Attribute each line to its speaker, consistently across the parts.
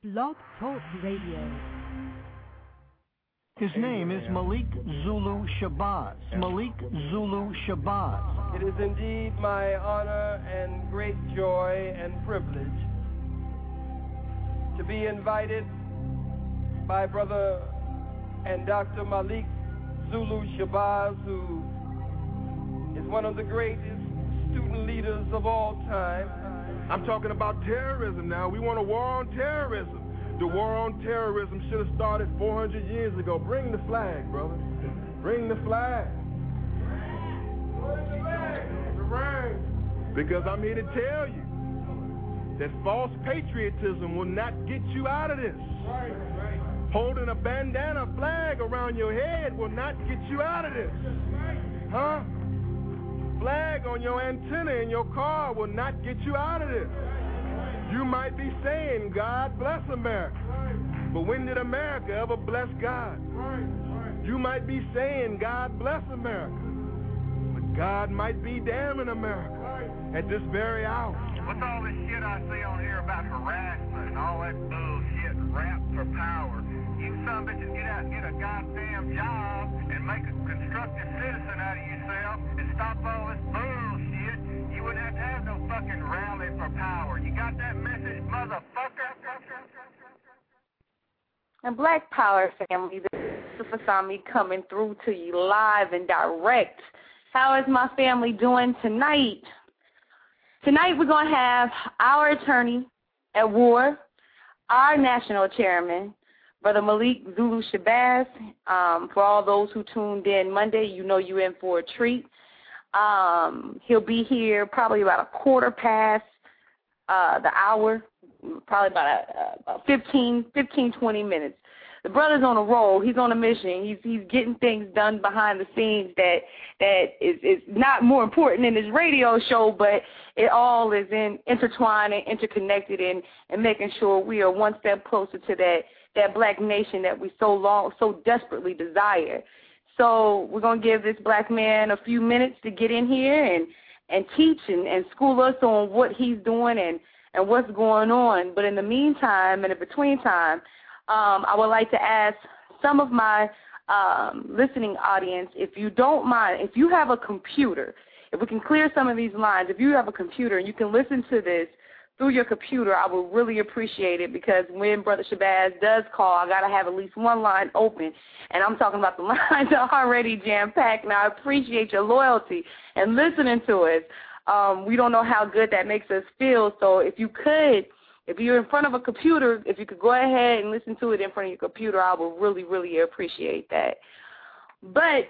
Speaker 1: Blog Talk Radio.
Speaker 2: His name is Malik Zulu Shabazz. Malik Zulu Shabazz.
Speaker 3: It is indeed my honor and great joy and privilege to be invited by Brother and Dr. Malik Zulu Shabazz, who is one of the greatest student leaders of all time.
Speaker 4: I'm talking about terrorism now. We want a war on terrorism. The war on terrorism should have started 400 years ago. Bring the flag, brother. Bring the flag. Because I'm here to tell you that false patriotism will not get you out of this. Holding a bandana flag around your head will not get you out of this. Huh? Flag on your antenna in your car will not get you out of this. You might be saying, God bless America. But when did America ever bless God? You might be saying, God bless America. But God might be damning America at this very hour.
Speaker 5: What's all this shit I see on here about harassment and all that bullshit, rap for power? You some bitches get out and get a goddamn job and make a constructive citizen out of yourself and stop all this bullshit. You wouldn't have to have no fucking rally for power. You got that message, motherfucker?
Speaker 6: And Black Power family, this is Fasami coming through to you live and direct. How is my family doing tonight? Tonight we're going to have our attorney at war, our national chairman, Brother Malik Zulu Shabazz. For all those who tuned in Monday, you know you're in for a treat. He'll be here probably about a quarter past the hour, probably about 15, 20 minutes. The brother's on a roll. He's on a mission. He's getting things done behind the scenes that is not more important in his radio show, but it all is intertwined and interconnected and making sure we are one step closer to that black nation that we so desperately desire. So we're going to give this black man a few minutes to get in here and teach and school us on what he's doing and what's going on. But in the meantime and in between time, I would like to ask some of my listening audience, if you don't mind, if you have a computer, if we can clear some of these lines, if you have a computer and you can listen to this through your computer, I would really appreciate it, because when Brother Shabazz does call, I got to have at least one line open, and I'm talking about the lines are already jam-packed, and I appreciate your loyalty and listening to us. We don't know how good that makes us feel, so if you're in front of a computer, if you could go ahead and listen to it in front of your computer, I would really, really appreciate that. But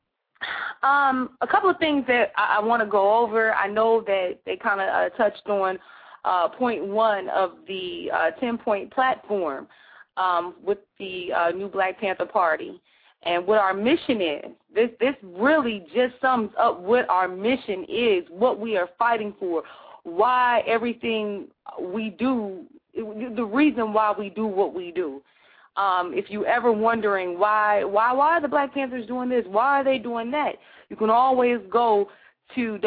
Speaker 6: a couple of things that I want to go over. I know that they kind of touched on point one of the 10-point platform with the new Black Panther Party and what our mission is. This really just sums up what our mission is, what we are fighting for, why everything we do, the reason why we do what we do. If you ever wondering why are the Black Panthers doing this, why are they doing that, you can always go to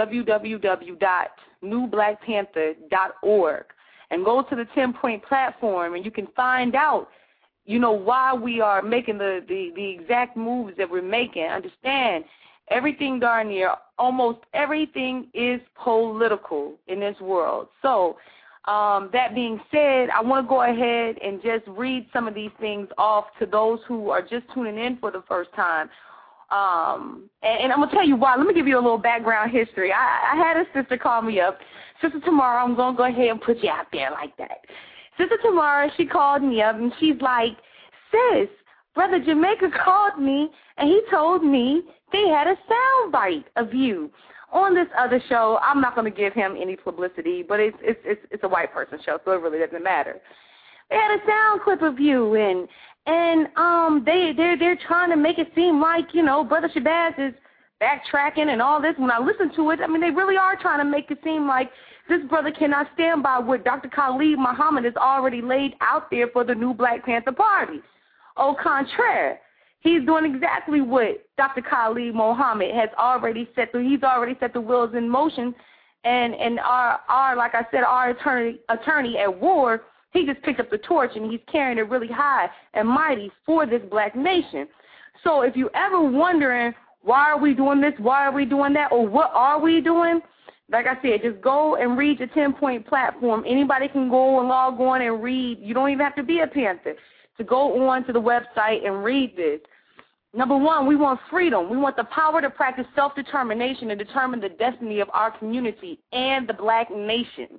Speaker 6: www.newblackpanther.org and go to the 10-point platform, and you can find out, why we are making the exact moves that we're making. Understand, everything darn near, almost everything is political in this world. So that being said, I want to go ahead and just read some of these things off to those who are just tuning in for the first time. And I'm going to tell you why. Let me give you a little background history. I had a sister call me up. Sister Tamara, I'm going to go ahead and put you out there like that. Sister Tamara, she called me up, and she's like, sis, Brother Jamaica called me, and he told me they had a sound bite of you on this other show. I'm not going to give him any publicity, but it's a white person show, so it really doesn't matter. They had a sound clip of you, and they're trying to make it seem like, Brother Shabazz is backtracking and all this. When I listen to it, they really are trying to make it seem like this brother cannot stand by what Dr. Khalid Muhammad has already laid out there for the new Black Panther Party. Au contraire, he's doing exactly what Dr. Khalid Muhammad has already set the wheels in motion, and our like I said, our attorney at war He just picked up the torch, and he's carrying it really high and mighty for this black nation. So if you ever wondering, why are we doing this, why are we doing that, or what are we doing, like I said, just go and read your 10-point platform. Anybody can go and log on and read. You don't even have to be a Panther to go on to the website and read this. Number one, we want freedom. We want the power to practice self-determination and determine the destiny of our community and the black nation.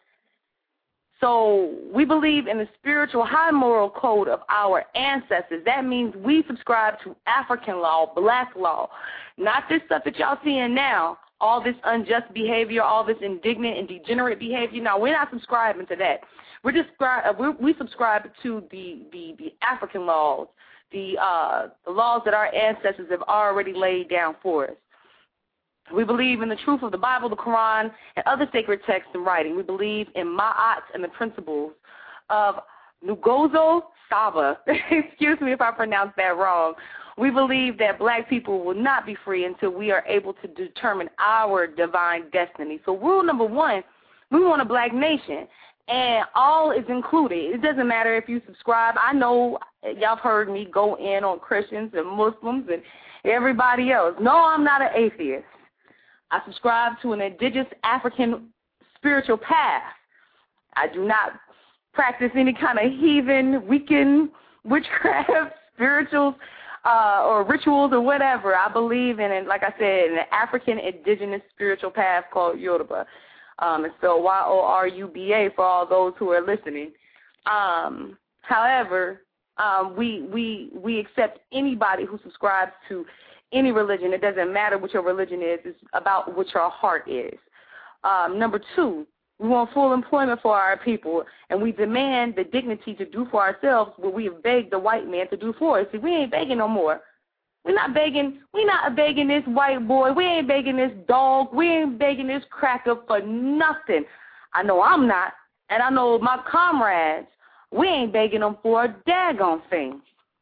Speaker 6: So we believe in the spiritual high moral code of our ancestors. That means we subscribe to African law, black law, not this stuff that y'all seeing now, all this unjust behavior, all this indignant and degenerate behavior. No, we're not subscribing to that. We subscribe to the African laws, the laws that our ancestors have already laid down for us. We believe in the truth of the Bible, the Quran, and other sacred texts and writing. We believe in Ma'at and the principles of Nguzo Saba. Excuse me if I pronounced that wrong. We believe that black people will not be free until we are able to determine our divine destiny. So rule number one, we want a black nation, and all is included. It doesn't matter if you subscribe. I know y'all have heard me go in on Christians and Muslims and everybody else. No, I'm not an atheist. I subscribe to an indigenous African spiritual path. I do not practice any kind of heathen, Wiccan, witchcraft, spirituals, or rituals or whatever. I believe in, like I said, in an African indigenous spiritual path called Yoruba. It's spelled Y-O-R-U-B-A for all those who are listening. However, we accept anybody who subscribes to any religion. It doesn't matter what your religion is. It's about what your heart is. Number two, we want full employment for our people, and we demand the dignity to do for ourselves what we have begged the white man to do for us. See, we ain't begging no more. We're not begging this white boy. We ain't begging this dog. We ain't begging this cracker for nothing. I know I'm not, and I know my comrades, we ain't begging them for a daggone thing.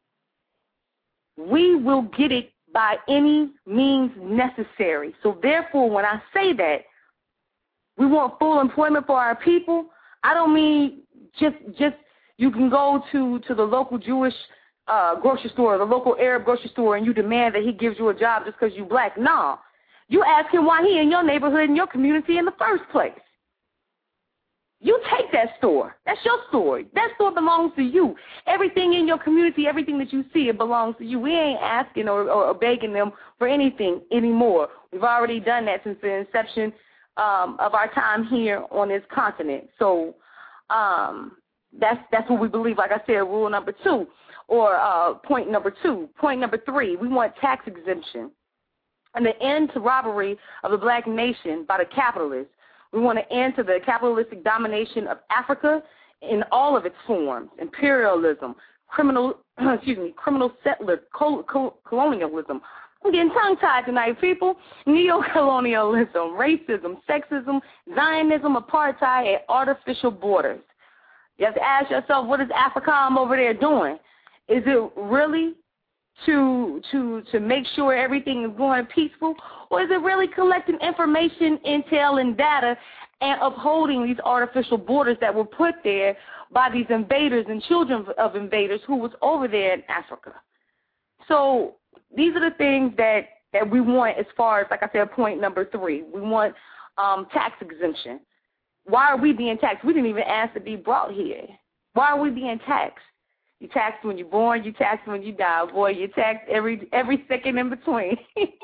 Speaker 6: We will get it by any means necessary. So therefore, when I say that we want full employment for our people, I don't mean just you can go to the local Jewish grocery store, the local Arab grocery store, and you demand that he gives you a job just because you black. No. You ask him why he in your neighborhood, in your community in the first place. You take that store. That's your store. That store belongs to you. Everything in your community, everything that you see, it belongs to you. We ain't asking or begging them for anything anymore. We've already done that since the inception of our time here on this continent. So that's what we believe. Like I said, rule number two, or point number two. Point number three, we want tax exemption and the end to robbery of the black nation by the capitalists. We want to end to the capitalistic domination of Africa in all of its forms: imperialism, criminal settler, colonialism. I'm getting tongue-tied tonight, people. Neo-colonialism, racism, sexism, Zionism, apartheid, and artificial borders. You have to ask yourself, what is AFRICOM over there doing? Is it really to make sure everything is going peaceful, or is it really collecting information, intel, and data and upholding these artificial borders that were put there by these invaders and children of invaders who was over there in Africa? So these are the things that we want as far as, like I said, point number three. We want tax exemption. Why are we being taxed? We didn't even ask to be brought here. Why are we being taxed? You taxed when you're born, you taxed when you die. Boy, you taxed every second in between.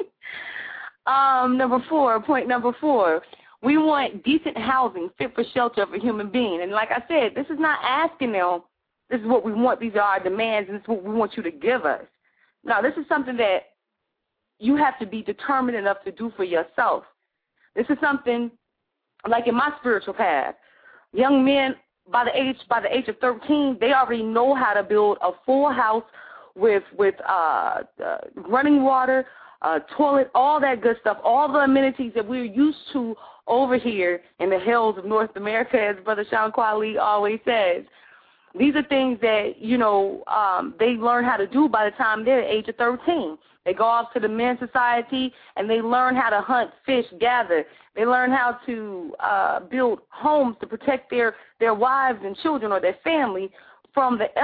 Speaker 6: Point number four, we want decent housing fit for shelter of a human being. And like I said, this is not asking them, this is what we want, these are our demands, and this is what we want you to give us. No, this is something that you have to be determined enough to do for yourself. This is something, like in my spiritual path, young men, by the age of 13, they already know how to build a full house with running water, toilet, all that good stuff, all the amenities that we're used to over here in the hills of North America, as Brother Sean Kwali always says. These are things that, they learn how to do by the time they're the age of 13. They go off to the men's society, and they learn how to hunt, fish, gather. They learn how to build homes to protect their wives and children or their family from the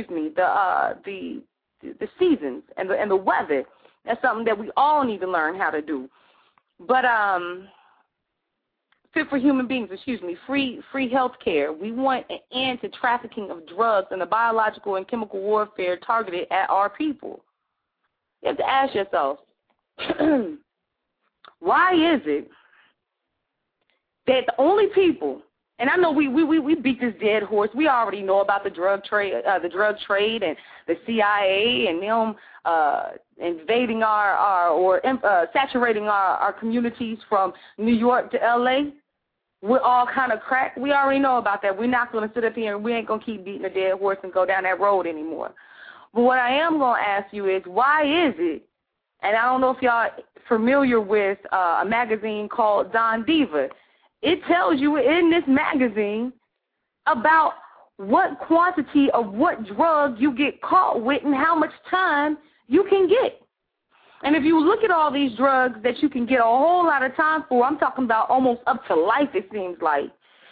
Speaker 6: seasons and the weather. That's something that we all need to learn how to do. But Fit for Human Beings, free health care. We want an end to trafficking of drugs and the biological and chemical warfare targeted at our people. You have to ask yourself, why is it that the only people, and I know we beat this dead horse. We already know about the drug trade and the CIA and them invading saturating our communities from New York to L.A. We're all kind of crack. We already know about that. We're not going to sit up here and we ain't going to keep beating a dead horse and go down that road anymore. But what I am going to ask you is, why is it, and I don't know if y'all familiar with a magazine called Don Diva. It tells you in this magazine about what quantity of what drug you get caught with and how much time you can get. And if you look at all these drugs that you can get a whole lot of time for, I'm talking about almost up to life, it seems like.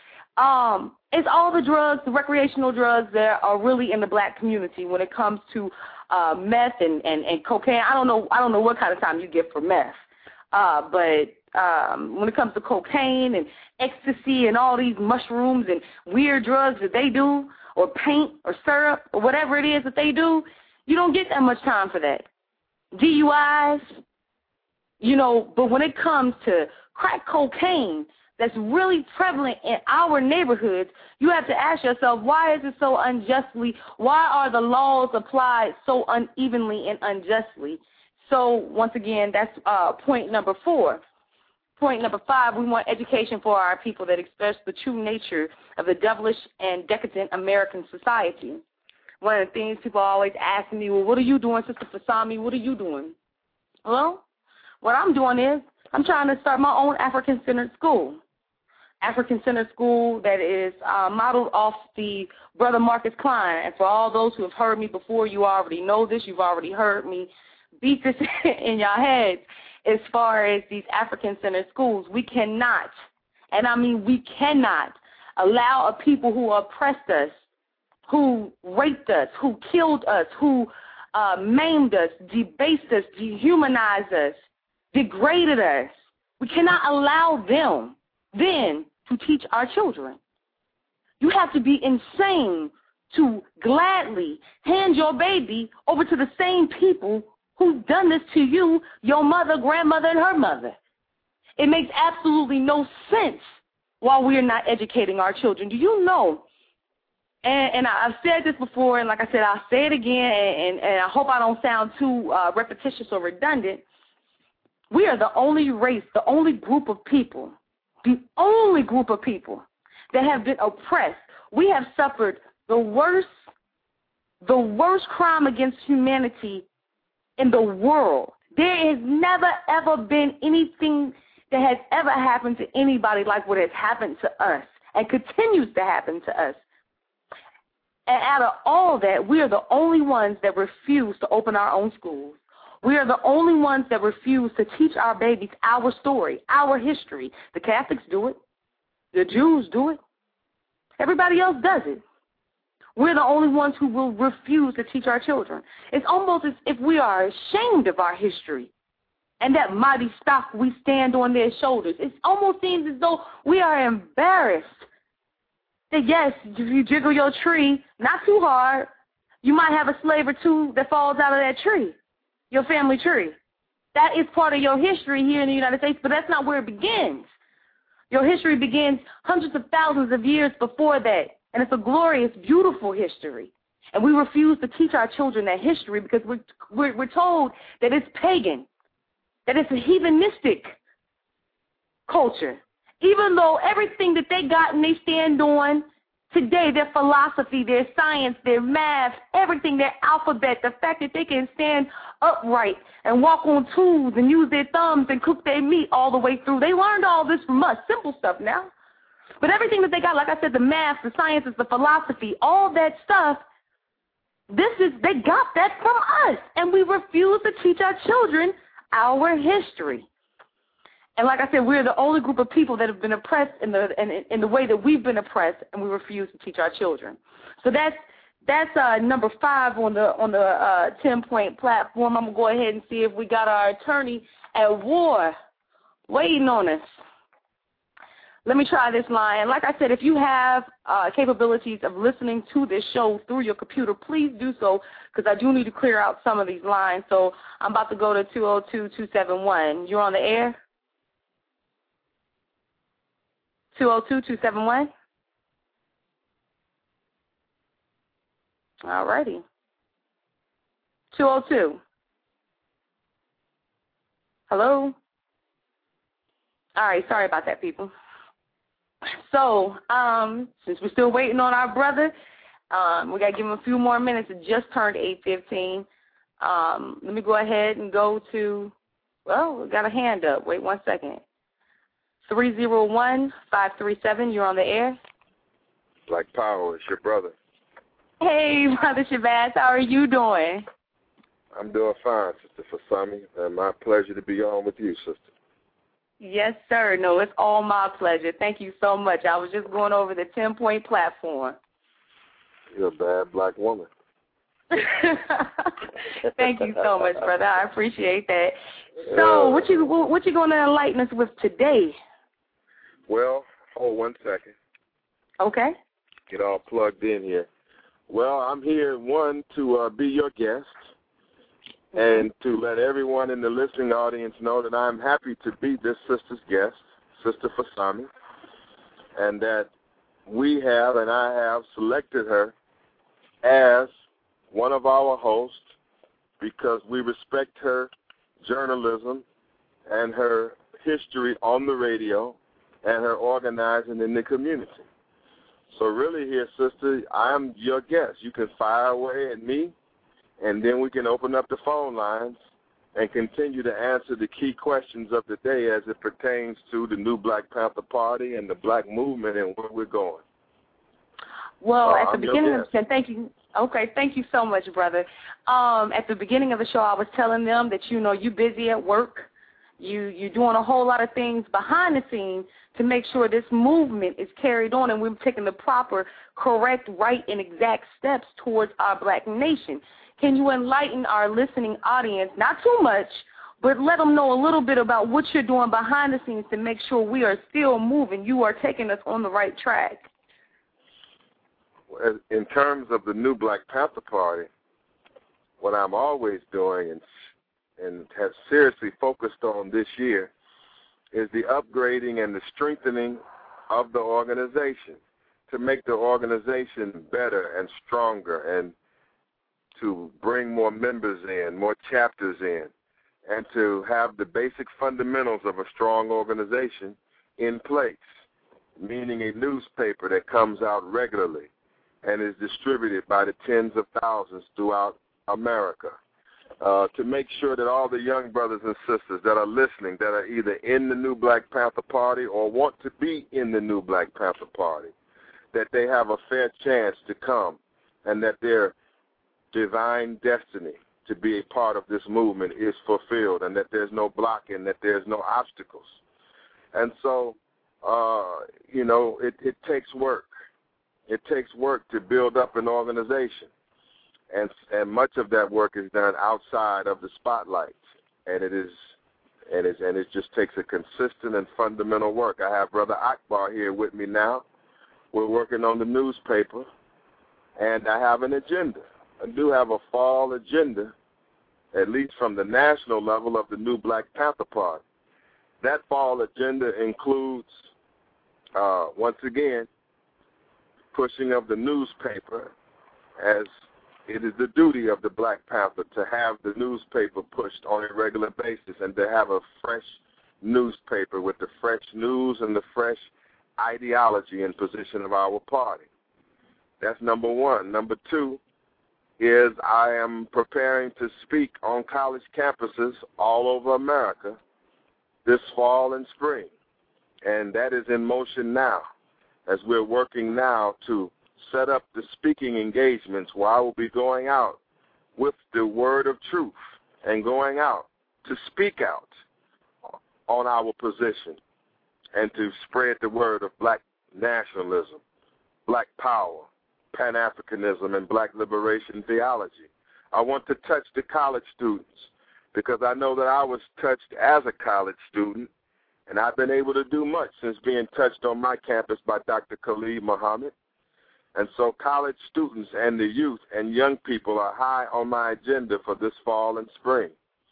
Speaker 6: It's all the drugs, the recreational drugs that are really in the black community when it comes to meth and cocaine. I don't know what kind of time you get for meth, but when it comes to cocaine and ecstasy and all these mushrooms and weird drugs that they do, or paint or syrup or whatever it is that they do, you don't get that much time for that. DUIs, but when it comes to crack cocaine that's really prevalent in our neighborhoods, you have to ask yourself, why is it so unjustly? Why are the laws applied so unevenly and unjustly? So, once again, that's point number 4. Point number 5, we want education for our people that express the true nature of the devilish and decadent American society. One of the things people always ask me, well, what are you doing, Sister Fasami? What are you doing? Well, what I'm doing is I'm trying to start my own African-centered school. African-centered school that is modeled off the Brother Marcus Klein. And for all those who have heard me before, you already know this. You've already heard me beat this in your heads as far as these African-centered schools. We cannot, and I mean we cannot, allow a people who oppressed us, who raped us, who killed us, who maimed us, debased us, dehumanized us, degraded us. We cannot allow them then to teach our children. You have to be insane to gladly hand your baby over to the same people who've done this to you, your mother, grandmother, and her mother. It makes absolutely no sense why we're not educating our children. Do you know? And I've said this before, and like I said, I'll say it again, and I hope I don't sound too repetitious or redundant. We are the only race, the only group of people that have been oppressed. We have suffered the worst crime against humanity in the world. There has never, ever been anything that has ever happened to anybody like what has happened to us and continues to happen to us. And out of all that, we are the only ones that refuse to open our own schools. We are the only ones that refuse to teach our babies our story, our history. The Catholics do it. The Jews do it. Everybody else does it. We're the only ones who will refuse to teach our children. It's almost as if we are ashamed of our history and that mighty stock we stand on their shoulders. It almost seems as though we are embarrassed that, yes, if you jiggle your tree, not too hard, you might have a slave or two that falls out of that tree, your family tree. That is part of your history here in the United States, but that's not where it begins. Your history begins hundreds of thousands of years before that, and it's a glorious, beautiful history. And we refuse to teach our children that history because we're told that it's pagan, that it's a heathenistic culture. Even though everything that they got and they stand on today, their philosophy, their science, their math, everything, their alphabet, the fact that they can stand upright and walk on tools and use their thumbs and cook their meat all the way through. They learned all this from us, simple stuff now. But everything that they got, like I said, the math, the sciences, the philosophy, all that stuff, they got that from us. And we refuse to teach our children our history. And like I said, we're the only group of people that have been oppressed in the way that we've been oppressed, and we refuse to teach our children. So that's number 5 on the 10-point platform. I'm gonna go ahead and see if we got our attorney at war waiting on us. Let me try this line. Like I said, if you have capabilities of listening to this show through your computer, please do so, because I do need to clear out some of these lines. So I'm about to go to 202-271. You're on the air? 202-271? All righty. 202. Hello? All right, sorry about that, people. So, since we're still waiting on our brother, we got to give him a few more minutes. It just turned 8:15. Let me go ahead and go to, well, we got a hand up. Wait 1 second. 301-537, you're on the air.
Speaker 7: Black Power, it's your brother.
Speaker 6: Hey, Brother Shabazz, how are you doing?
Speaker 7: I'm doing fine, Sister Fasami, and my pleasure to be on with you, sister.
Speaker 6: Yes, sir. No, it's all my pleasure. Thank you so much. I was just going over the 10-point platform.
Speaker 7: You're a bad black woman.
Speaker 6: Thank you so much, brother. I appreciate that. So, what you going to enlighten us with today?
Speaker 7: Well, hold 1 second.
Speaker 6: Okay.
Speaker 7: Get all plugged in here. Well, I'm here, one, to be your guest, and to let everyone in the listening audience know that I'm happy to be this sister's guest, Sister Fasami, and that we have, and I have, selected her as one of our hosts because we respect her journalism and her history on the radio and her organizing in the community. So really here, sister, I'm your guest. You can fire away at me, and then we can open up the phone lines and continue to answer the key questions of the day as it pertains to the new Black Panther Party and the black movement and where we're going.
Speaker 6: Well, at the beginning of the thank you. Okay, thank you so much, brother. At the beginning of the show, I was telling them that, you know, you're busy at work. You're doing a whole lot of things behind the scenes to make sure this movement is carried on and we're taking the proper, correct, right, and exact steps towards our black nation. Can you enlighten our listening audience, not too much, but let them know a little bit about what you're doing behind the scenes to make sure we are still moving, you are taking us on the right track?
Speaker 7: In terms of the new Black Panther Party, what I'm always doing and have seriously focused on this year is the upgrading and the strengthening of the organization to make the organization better and stronger and to bring more members in, more chapters in, and to have the basic fundamentals of a strong organization in place, meaning a newspaper that comes out regularly and is distributed by the tens of thousands throughout America, to make sure that all the young brothers and sisters that are listening that are either in the new Black Panther Party or want to be in the new Black Panther Party, that they have a fair chance to come and that their divine destiny to be a part of this movement is fulfilled and that there's no blocking, that there's no obstacles. And so, it takes work. It takes work to build up an organization. And much of that work is done outside of the spotlight, and it just takes a consistent and fundamental work. I have Brother Akbar here with me now. We're working on the newspaper, and I have an agenda. I do have a fall agenda, at least from the national level of the new Black Panther Party. That fall agenda includes, once again, pushing of the newspaper, as it is the duty of the Black Panther to have the newspaper pushed on a regular basis and to have a fresh newspaper with the fresh news and the fresh ideology and position of our party. That's number one. Number two is I am preparing to speak on college campuses all over America this fall and spring, and that is in motion now. as we're working now to set up the speaking engagements where I will be going out with the word of truth and going out to speak out on our position and to spread the word of black nationalism, black power, Pan-Africanism, and black liberation theology. I want to touch the college students because I know that I was touched as a college student, and I've been able to do much since being touched on my campus by Dr. Khalid Muhammad. And so college students and the youth and young people are high on my agenda for this fall and spring.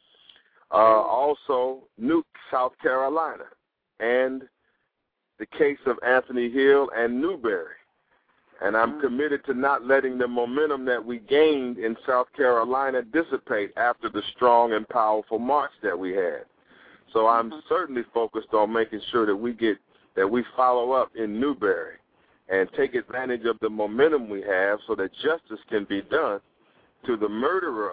Speaker 7: Also, Nuke, South Carolina, and the case of Anthony Hill and Newberry. And I'm committed to not letting the momentum that we gained in South Carolina dissipate after the strong and powerful march that we had. So I'm certainly focused on making sure that we follow up in Newberry and take advantage of the momentum we have so that justice can be done to the murderer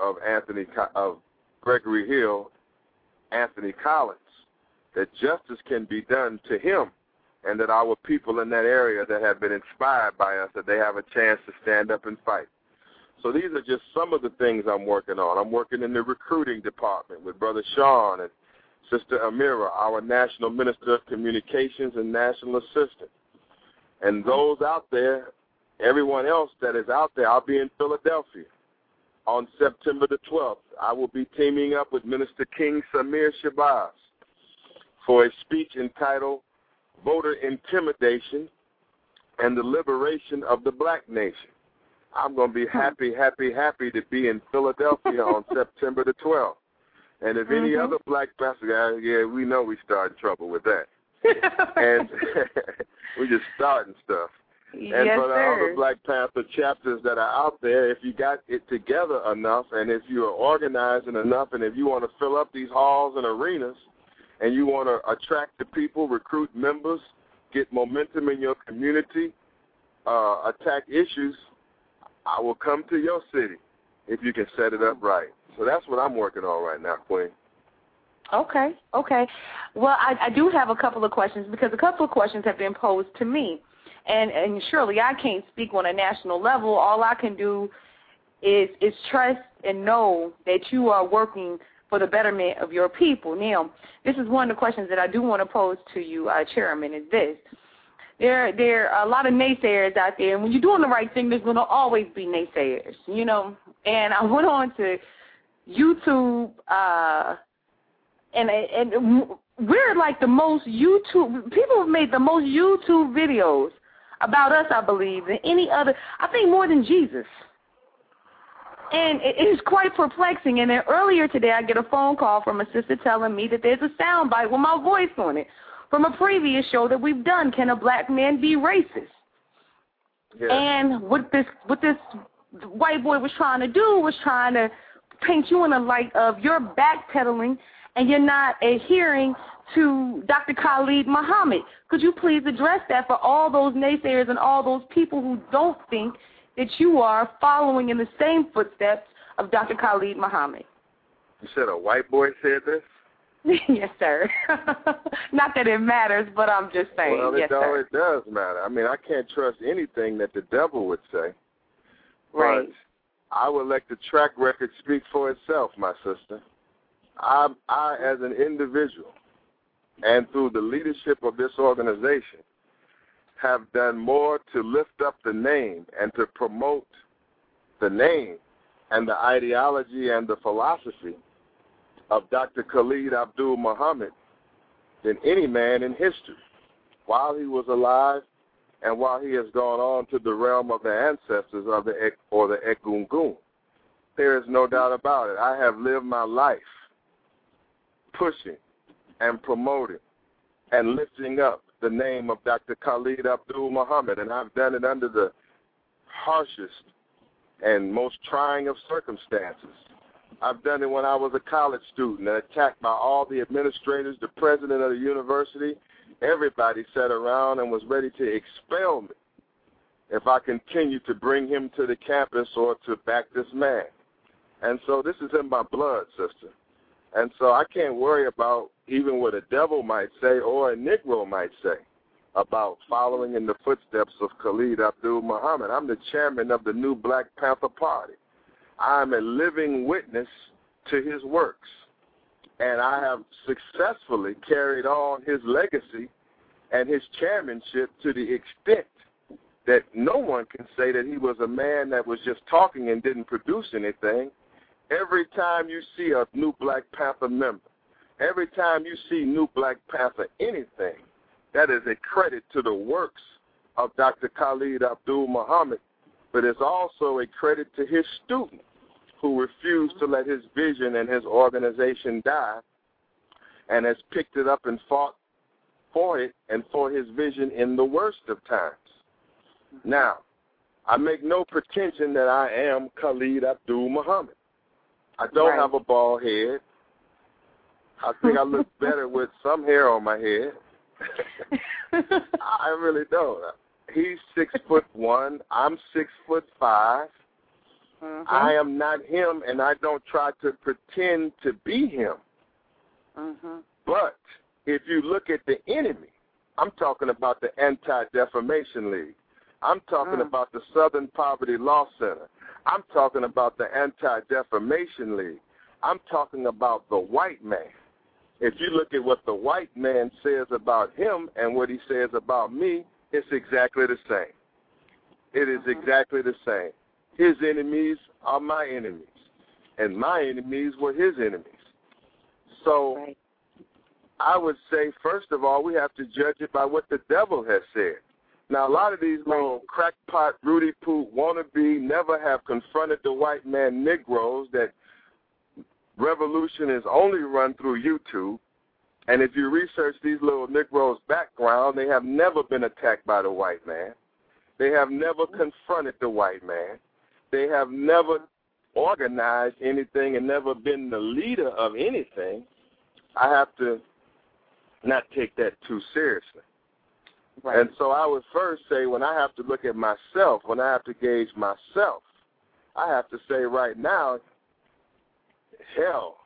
Speaker 7: of Gregory Hill, Anthony Collins, that justice can be done to him, and that our people in that area that have been inspired by us, that they have a chance to stand up and fight. So these are just some of the things I'm working on. I'm working in the recruiting department with Brother Sean and Sister Amira, our National Minister of Communications and National Assistant. And those out there, everyone else that is out there, I'll be in Philadelphia on September the 12th. I will be teaming up with Minister King Samir Shabazz for a speech entitled Voter Intimidation and the Liberation of the Black Nation. I'm going to be happy to be in Philadelphia on September the 12th. And if any other black pastor, we know we start in trouble with that. And we just starting stuff. And for the other Black Panther chapters that are out there, if you got it together enough, and if you are organizing enough, and if you want to fill up these halls and arenas, and you want to attract the people, recruit members, get momentum in your community, attack issues, I will come to your city if you can set it up right. So that's what I'm working on right now, Queen.
Speaker 6: Okay. Well, I do have a couple of questions because a couple of questions have been posed to me. And surely I can't speak on a national level. All I can do is trust and know that you are working for the betterment of your people. Now, this is one of the questions that I do want to pose to you, Chairman, is this. There are a lot of naysayers out there, and when you're doing the right thing, there's going to always be naysayers, you know. And I went on to YouTube, and we're like the most YouTube, people have made the most YouTube videos about us, I believe, than any other, I think more than Jesus. And it is quite perplexing. And then earlier today, I get a phone call from a sister telling me that there's a sound bite with my voice on it from a previous show that we've done, Can a Black Man Be Racist? Yeah. And what this white boy was trying to do was trying to paint you in the light of you're backpedaling and you're not adhering to Dr. Khalid Muhammad. Could you please address that for all those naysayers and all those people who don't think that you are following in the same footsteps of Dr. Khalid Muhammad?
Speaker 7: You said a white boy said this?
Speaker 6: Yes, sir. Not that it matters, but I'm just saying.
Speaker 7: Well,
Speaker 6: yes, sir.
Speaker 7: It does matter. I mean, I can't trust anything that the devil would say.
Speaker 6: Right.
Speaker 7: But I would let the track record speak for itself, my sister. I, as an individual, and through the leadership of this organization, have done more to lift up the name and to promote the name and the ideology and the philosophy of Dr. Khalid Abdul Muhammad than any man in history, while he was alive and while he has gone on to the realm of the ancestors of the Egungun. There is no doubt about it. I have lived my life pushing and promoting and lifting up the name of Dr. Khalid Abdul Muhammad, and I've done it under the harshest and most trying of circumstances. I've done it when I was a college student and attacked by all the administrators, the president of the university. Everybody sat around and was ready to expel me if I continued to bring him to the campus or to back this man. And so this is in my blood, sister. And so I can't worry about even what a devil might say or a Negro might say about following in the footsteps of Khalid Abdul-Muhammad. I'm the chairman of the new Black Panther Party. I'm a living witness to his works, and I have successfully carried on his legacy and his chairmanship to the extent that no one can say that he was a man that was just talking and didn't produce anything. Every time you see a new Black Panther member, every time you see new Black Panther anything, that is a credit to the works of Dr. Khalid Abdul-Muhammad, but it's also a credit to his student who refused to let his vision and his organization die and has picked it up and fought for it and for his vision in the worst of times. Now, I make no pretension that I am Khalid Abdul-Muhammad. I don't have a bald head. I think I look better with some hair on my head. I really don't. He's 6'1". I'm 6'5". I am not him, and I don't try to pretend to be him. But if you look at the enemy, I'm talking about the Anti-Defamation League. I'm talking about the Southern Poverty Law Center. I'm talking about the Anti-Defamation League. I'm talking about the white man. If you look at what the white man says about him and what he says about me, it's exactly the same. It is exactly the same. His enemies are my enemies, and my enemies were his enemies. So I would say, first of all, we have to judge it by what the devil has said. Now, a lot of these little crackpot, Rudy Poot, wannabe, never have confronted the white man Negroes that revolution is only run through YouTube. And if you research these little Negroes' background, they have never been attacked by the white man. They have never confronted the white man. They have never organized anything and never been the leader of anything. I have to not take that too seriously. And so I would first say, when I have to look at myself, when I have to gauge myself, I have to say right now, hell,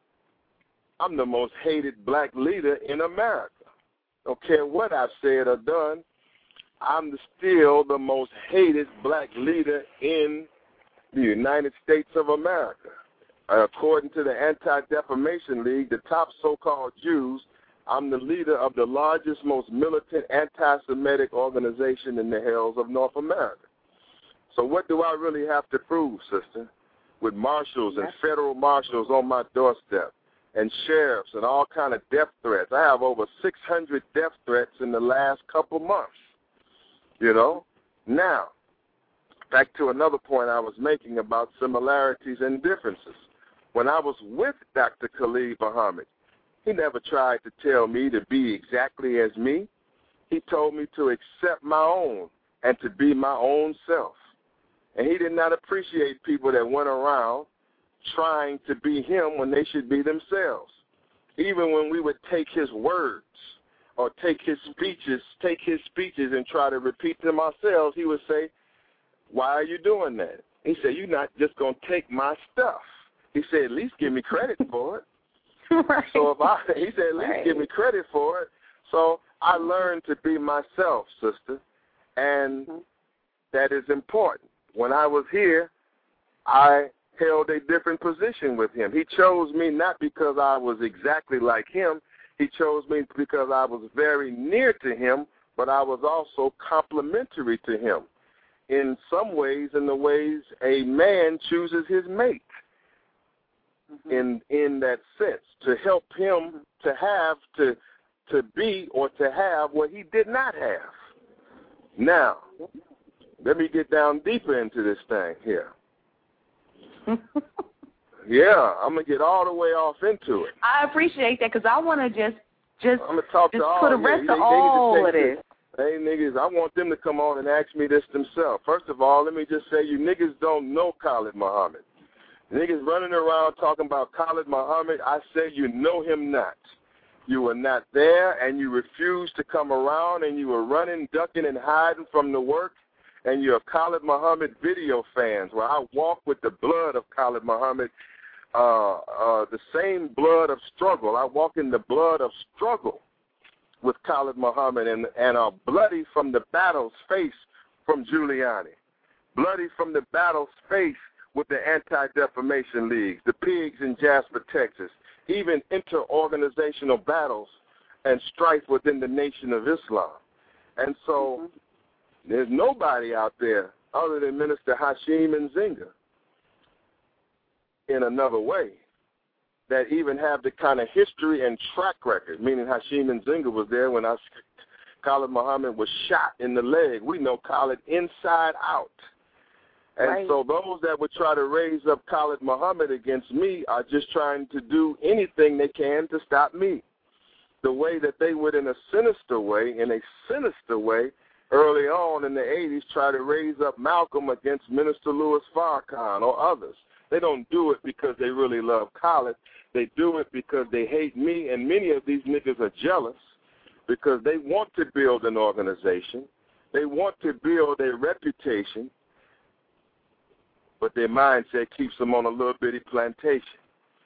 Speaker 7: I'm the most hated black leader in America. Don't care what I've said or done, I'm still the most hated black leader in the United States of America. According to the Anti-Defamation League, the top so-called Jews, I'm the leader of the largest, most militant anti-Semitic organization in the hells of North America. So what do I really have to prove, sister? With marshals and federal marshals on my doorstep and sheriffs and all kind of death threats. I have over 600 death threats in the last couple months, you know. Now, back to another point I was making about similarities and differences. When I was with Dr. Khalid Muhammad, he never tried to tell me to be exactly as me. He told me to accept my own and to be my own self. And he did not appreciate people that went around trying to be him when they should be themselves. Even when we would take his words or take his speeches and try to repeat them ourselves, he would say, why are you doing that? He said, you're not just going to take my stuff. He said, at least give me credit for it. So he said, at least give me credit for it. So I learned to be myself, sister, and that is important. When I was here, I held a different position with him. He chose me not because I was exactly like him. He chose me because I was very near to him, but I was also complementary to him in some ways, in the ways a man chooses his mate. In that sense, to help him to be or to have what he did not have. Now, let me get down deeper into this thing here. Yeah, I'm going to get all the way off into it.
Speaker 6: I appreciate that because I want to just
Speaker 7: I'm gonna talk to all
Speaker 6: put a rest of all of this.
Speaker 7: Hey, niggas, I want them to come on and ask me this themselves. First of all, let me just say you niggas don't know Khalid Muhammad. Niggas running around talking about Khalid Muhammad, I say you know him not. You were not there, and you refused to come around, and you were running, ducking, and hiding from the work, and you're Khalid Muhammad video fans, where I walk with the blood of Khalid Muhammad, the same blood of struggle. I walk in the blood of struggle. with Khalid Muhammad and are bloody from the battles faced from Giuliani, bloody from the battles faced with the Anti-Defamation League, the pigs in Jasper, Texas, even inter-organizational battles and strife within the Nation of Islam. And so there's nobody out there other than Minister Hashim Nzinga in another way that even have the kind of history and track record, meaning Hashim Nzinga was there when Khalid Muhammad was shot in the leg. We know Khalid inside out. And so those that would try to raise up Khalid Muhammad against me are just trying to do anything they can to stop me. The way that they would in a sinister way, early on in the 80s, try to raise up Malcolm against Minister Louis Farrakhan or others. They don't do it because they really love Khalid. They do it because they hate me, and many of these niggas are jealous because they want to build an organization. They want to build a reputation, but their mindset keeps them on a little bitty plantation.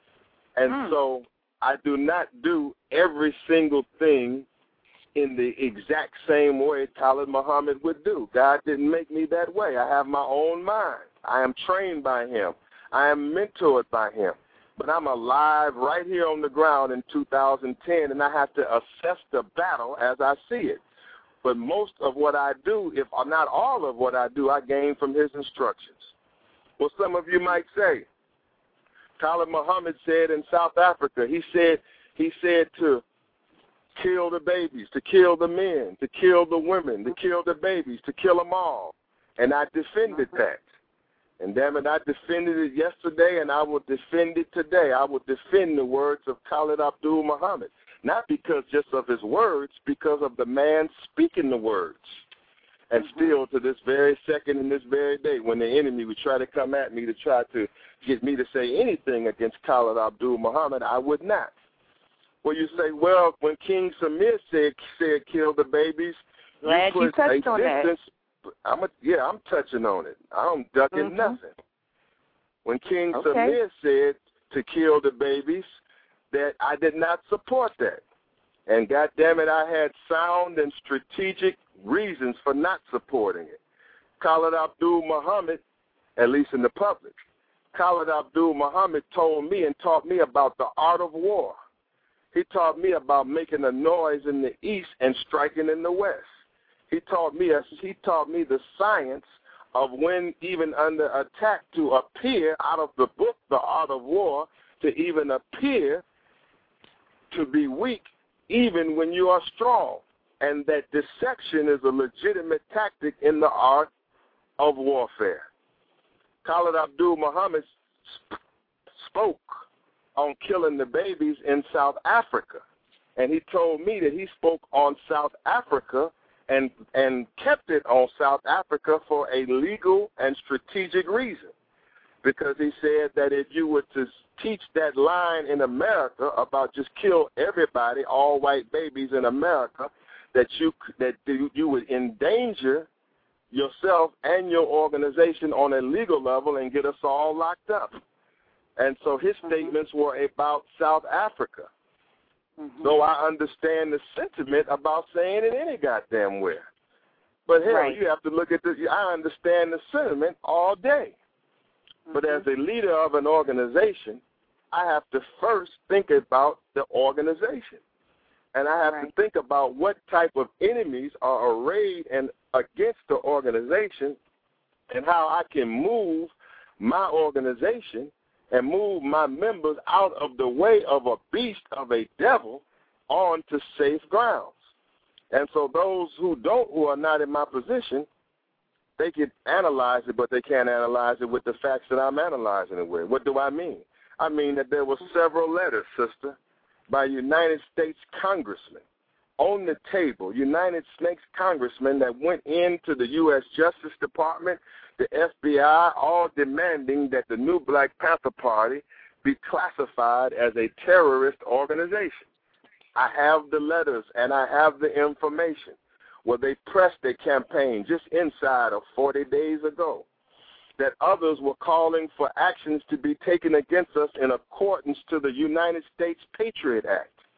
Speaker 7: And so I do not do every single thing in the exact same way Khalid Muhammad would do. God didn't make me that way. I have my own mind. I am trained by him. I am mentored by him. But I'm alive right here on the ground in 2010, and I have to assess the battle as I see it. But most of what I do, if not all of what I do, I gain from his instructions. Well, some of you might say, Khalid Muhammad said in South Africa, he said to kill the babies, to kill the men, to kill the women, to kill the babies, to kill them all. And I defended that. And damn it, I defended it yesterday, and I will defend it today. I will defend the words of Khalid Abdul Muhammad, not because just of his words, because of the man speaking the words. And still to this very second and this very day, when the enemy would try to come at me to try to get me to say anything against Khalid Abdul Muhammad, I would not. Well, you say, well, when King Samir said kill the babies,
Speaker 6: glad you touched on that.
Speaker 7: I'm touching on it. I'm ducking nothing. When King Samir said to kill the babies, that I did not support that. And goddamn it, I had sound and strategic reasons for not supporting it. Khalid Abdul Muhammad, at least in the public, Khalid Abdul Muhammad told me and taught me about the art of war. He taught me about making a noise in the east and striking in the west. He taught me the science of when even under attack to appear out of the book, The Art of War, to even appear to be weak even when you are strong. And that deception is a legitimate tactic in the art of warfare. Khalid Abdul Muhammad spoke on killing the babies in South Africa. And he told me that he spoke on South Africa and kept it on South Africa for a legal and strategic reason. Because he said that if you were to teach that line in America about just kill everybody, all white babies in America, that you would endanger yourself and your organization on a legal level and get us all locked up. And so his statements were about South Africa. Though I understand the sentiment about saying it any goddamn where. But hell, you have to look at I understand the sentiment all day. But as a leader of an organization, I have to first think about the organization. And I have to think about what type of enemies are arrayed and against the organization and how I can move my organization and move my members out of the way of a beast, of a devil, onto safe grounds. And so those who are not in my position, they can analyze it, but they can't analyze it with the facts that I'm analyzing it with. What do I mean? I mean that there were several letters, sister, by United States congressmen on the table, United States congressmen that went into the U.S. Justice Department, the FBI, all demanding that the new Black Panther Party be classified as a terrorist organization. I have the letters and I have the information where they pressed their campaign just inside of 40 days ago that others were calling for actions to be taken against us in accordance to the United States Patriot Act,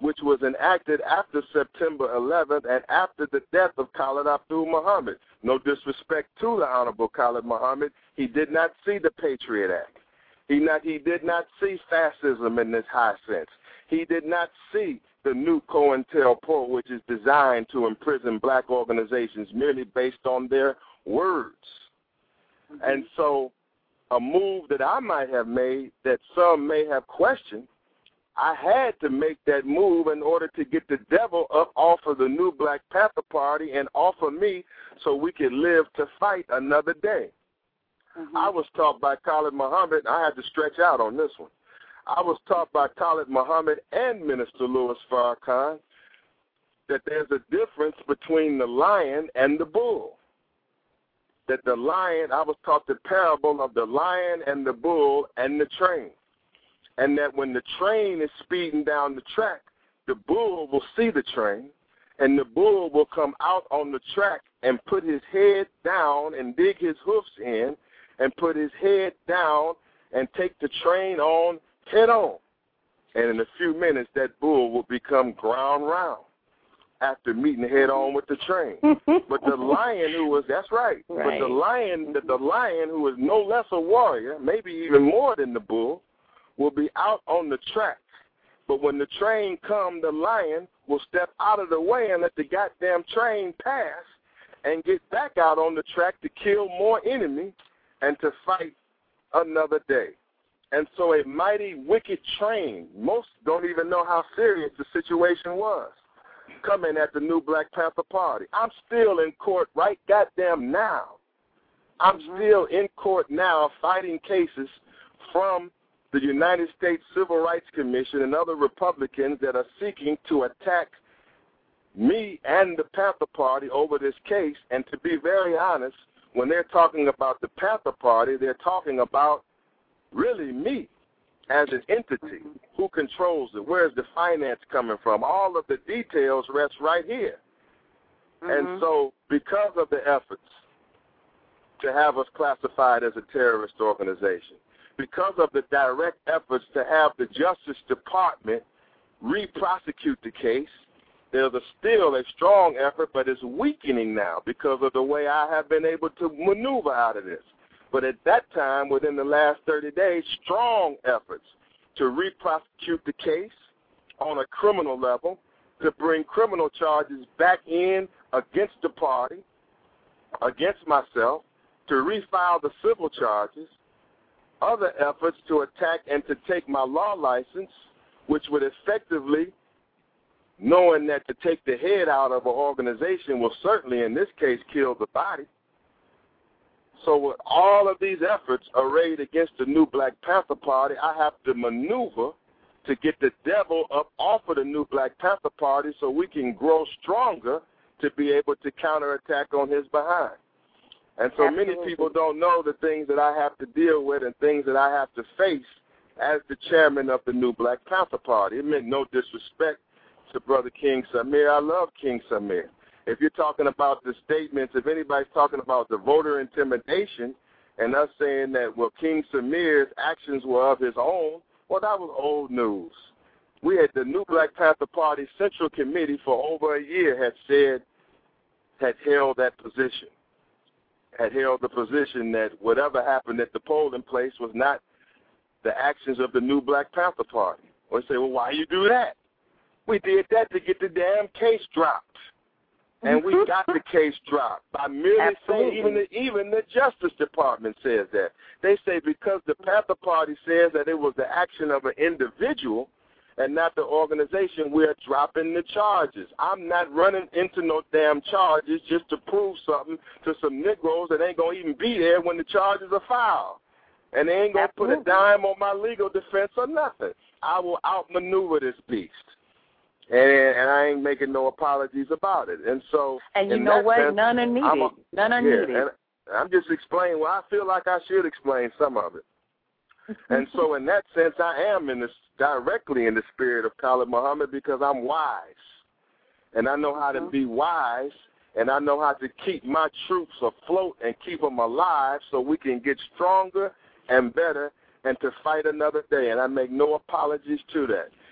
Speaker 7: which was enacted after September 11th and after the death of Khalid Abdul Muhammad. No disrespect to the Honorable Khalid Muhammad. He did not see the Patriot Act. He did not see fascism in this high sense. He did not see the new COINTELPRO, which is designed to imprison black organizations merely based on their words. Mm-hmm. And so a move that I might have made that some may have questioned, I had to make that move in order to get the devil up off of the new Black Panther Party and off of me so we could live to fight another day. Mm-hmm. I was taught by Khalid Muhammad, I had to stretch out on this one. I was taught by Khalid Muhammad and Minister Louis Farrakhan that there's a difference between the lion and the bull. That the lion, I was taught the parable of the lion and the bull and the train. And that when the train is speeding down the track, the bull will see the train, and the bull will come out on the track and put his head down and dig his hoofs in and put his head down and take the train on head on. And in a few minutes, that bull will become ground round after meeting head on with the train. But the lion who was, that's right. But the lion who is no less a warrior, maybe even more than the bull, will be out on the track. But when the train comes, the lion will step out of the way and let the goddamn train pass and get back out on the track to kill more enemy and to fight another day. And so a mighty wicked train, most don't even know how serious the situation was, coming at the new Black Panther Party. I'm still in court right goddamn now. I'm still in court now fighting cases from the United States Civil Rights Commission and other Republicans that are seeking to attack me and the Panther Party over this case. And to be very honest, when they're talking about the Panther Party, they're talking about really me as an entity. Who controls it? Where's the finance coming from? All of the details rest right here. Mm-hmm. And so because of the efforts to have us classified as a terrorist organization, because of the direct efforts to have the Justice Department re-prosecute the case, there's still a strong effort, but it's weakening now because of the way I have been able to maneuver out of this. But at that time, within the last 30 days, strong efforts to re-prosecute the case on a criminal level, to bring criminal charges back in against the party, against myself, to refile the civil charges, other efforts to attack and to take my law license, which would effectively, knowing that to take the head out of an organization will certainly, in this case, kill the body. So with all of these efforts arrayed against the new Black Panther Party, I have to maneuver to get the devil up off of the new Black Panther Party so we can grow stronger to be able to counterattack on his behind. And so many people don't know the things that I have to deal with and things that I have to face as the chairman of the new Black Panther Party. It meant no disrespect to Brother King Samir. I love King Samir. If you're talking about the statements, if anybody's talking about the voter intimidation and us saying that, well, King Samir's actions were of his own, well, that was old news. We had the new Black Panther Party Central Committee for over a year had held that position. Had held the position that whatever happened at the polling place was not the actions of the new Black Panther Party. Or say, well, why you do that? We did that to get the damn case dropped. And we got the case dropped by merely saying, even the Justice Department says that. They say because the Panther Party says that it was the action of an individual and not the organization, we're dropping the charges. I'm not running into no damn charges just to prove something to some Negroes that ain't going to even be there when the charges are filed. And they ain't going to put a dime on my legal defense or nothing. I will outmaneuver this beast. And I ain't making no apologies about it. And so,
Speaker 6: and you know what? Sense, none are needed. None are needed. And
Speaker 7: I'm just explaining. Well, I feel like I should explain some of it. And so, in that sense, I am directly in the spirit of Khalid Muhammad because I'm wise, and I know how to be wise, and I know how to keep my troops afloat and keep them alive, so we can get stronger and better, and to fight another day. And I make no apologies to that.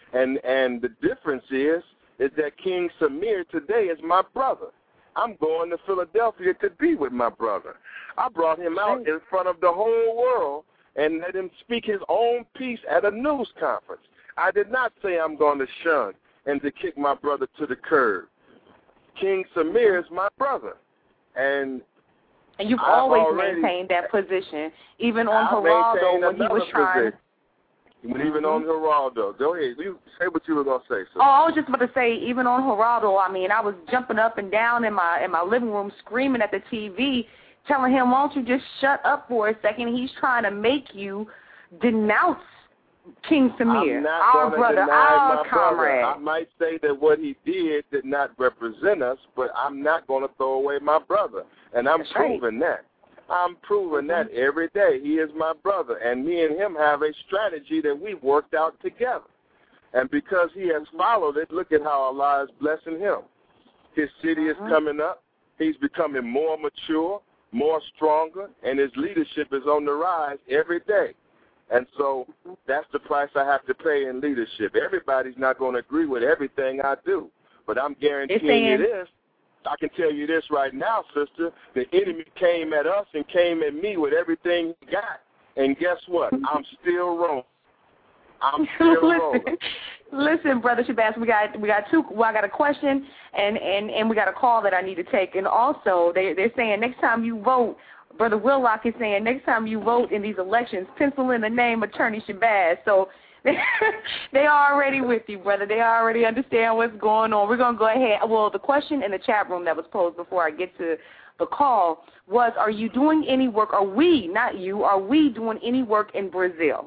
Speaker 7: And the difference is that King Samir today is my brother. I'm going to Philadelphia to be with my brother. I brought him out in front of the whole world and let him speak his own piece at a news conference. I did not say I'm going to shun and to kick my brother to the curb. King Samir is my brother. And
Speaker 6: you've always maintained that position, even on Geraldo when he was trying.
Speaker 7: Even on Geraldo. Go ahead. You say what you were going to say, sir.
Speaker 6: Oh, I was just about to say, even on Geraldo, I mean, I was jumping up and down in my living room screaming at the TV, telling him, why don't you just shut up for a second? He's trying to make you denounce King Samir, our brother, our comrade.
Speaker 7: I might say that what he did not represent us, but I'm not going to throw away my brother. And I'm proving that. I'm proving that every day. He is my brother, and me and him have a strategy that we've worked out together. And because he has followed it, look at how Allah is blessing him. His city is coming up. He's becoming more mature, more stronger, and his leadership is on the rise every day. And so that's the price I have to pay in leadership. Everybody's not going to agree with everything I do, but I'm guaranteeing you this. I can tell you this right now, sister. The enemy came at us and came at me with everything he got. And guess what? I'm still rolling. I'm still rolling.
Speaker 6: Listen, Brother Shabazz, we got two. Well, I got a question and we got a call that I need to take. And also, they're saying next time you vote, Brother Willock is saying next time you vote in these elections, pencil in the name Attorney Shabazz. So they are already with you, brother. They already understand what's going on. We're going to go ahead. Well, the question in the chat room that was posed before I get to the call was, are you doing any work, are we, not you, are we doing any work in Brazil?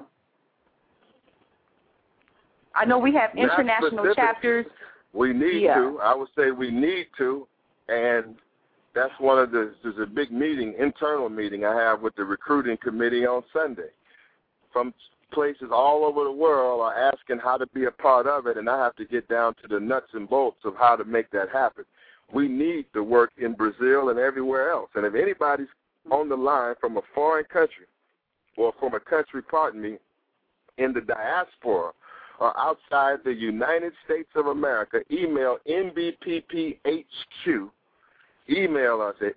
Speaker 6: I know we have international chapters.
Speaker 7: We need to. I would say we need to, and that's one of there's a big meeting, internal meeting I have with the recruiting committee on Sunday. From places all over the world are asking how to be a part of it, and I have to get down to the nuts and bolts of how to make that happen. We need to work in Brazil and everywhere else. And if anybody's on the line from a foreign country, or from a country, in the diaspora or outside the United States of America, email NBPPHQ. Email us at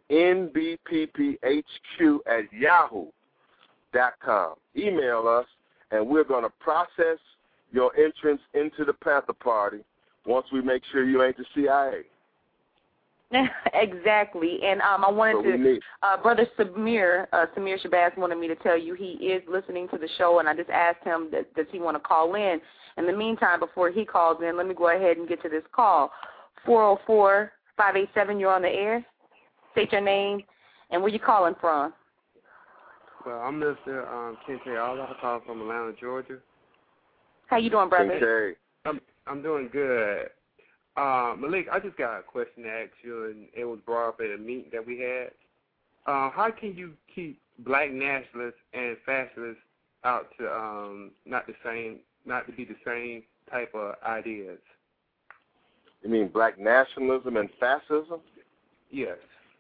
Speaker 7: nbpphq@yahoo.com. Email us, and we're going to process your entrance into the Panther Party once we make sure you ain't the CIA.
Speaker 6: Exactly. And I wanted to, Brother Samir Shabazz wanted me to tell you he is listening to the show, and I just asked him does he want to call in. In the meantime, before he calls in, let me go ahead and get to this call. 404-587, you're on the air. State your name and where you calling from.
Speaker 8: Well, I'm Mr. Kente Allah. I call from Atlanta, Georgia.
Speaker 6: How you doing, brother?
Speaker 8: I'm doing good. Malik, I just got a question to ask you, and it was brought up at a meeting that we had. How can you keep black nationalists and fascists out to not to be the same type of ideas?
Speaker 7: You mean black nationalism and fascism?
Speaker 8: Yes.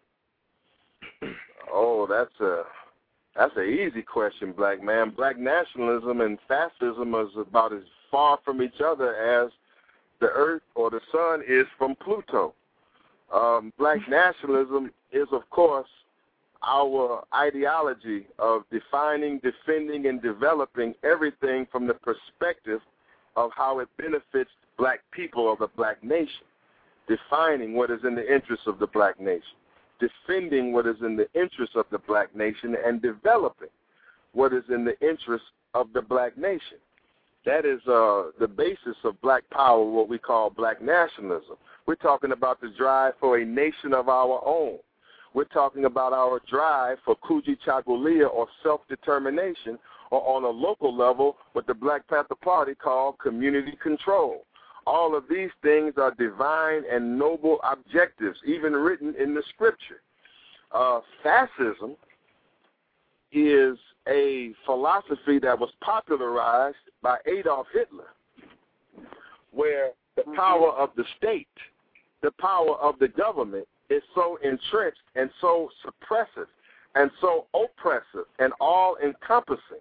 Speaker 7: Oh, that's an easy question, black man. Black nationalism and fascism is about as far from each other as the Earth or the Sun is from Pluto. Black nationalism is, of course, our ideology of defining, defending, and developing everything from the perspective of how it benefits black people or the black nation, defining what is in the interest of the black nation, defending what is in the interest of the black nation, and developing what is in the interest of the black nation. That is the basis of black power, what we call black nationalism. We're talking about the drive for a nation of our own. We're talking about our drive for Kujichagulia or self-determination, or on a local level what the Black Panther Party called community control. All of these things are divine and noble objectives, even written in the scripture. Fascism is a philosophy that was popularized by Adolf Hitler, where the power of the state, the power of the government is so entrenched and so suppressive and so oppressive and all-encompassing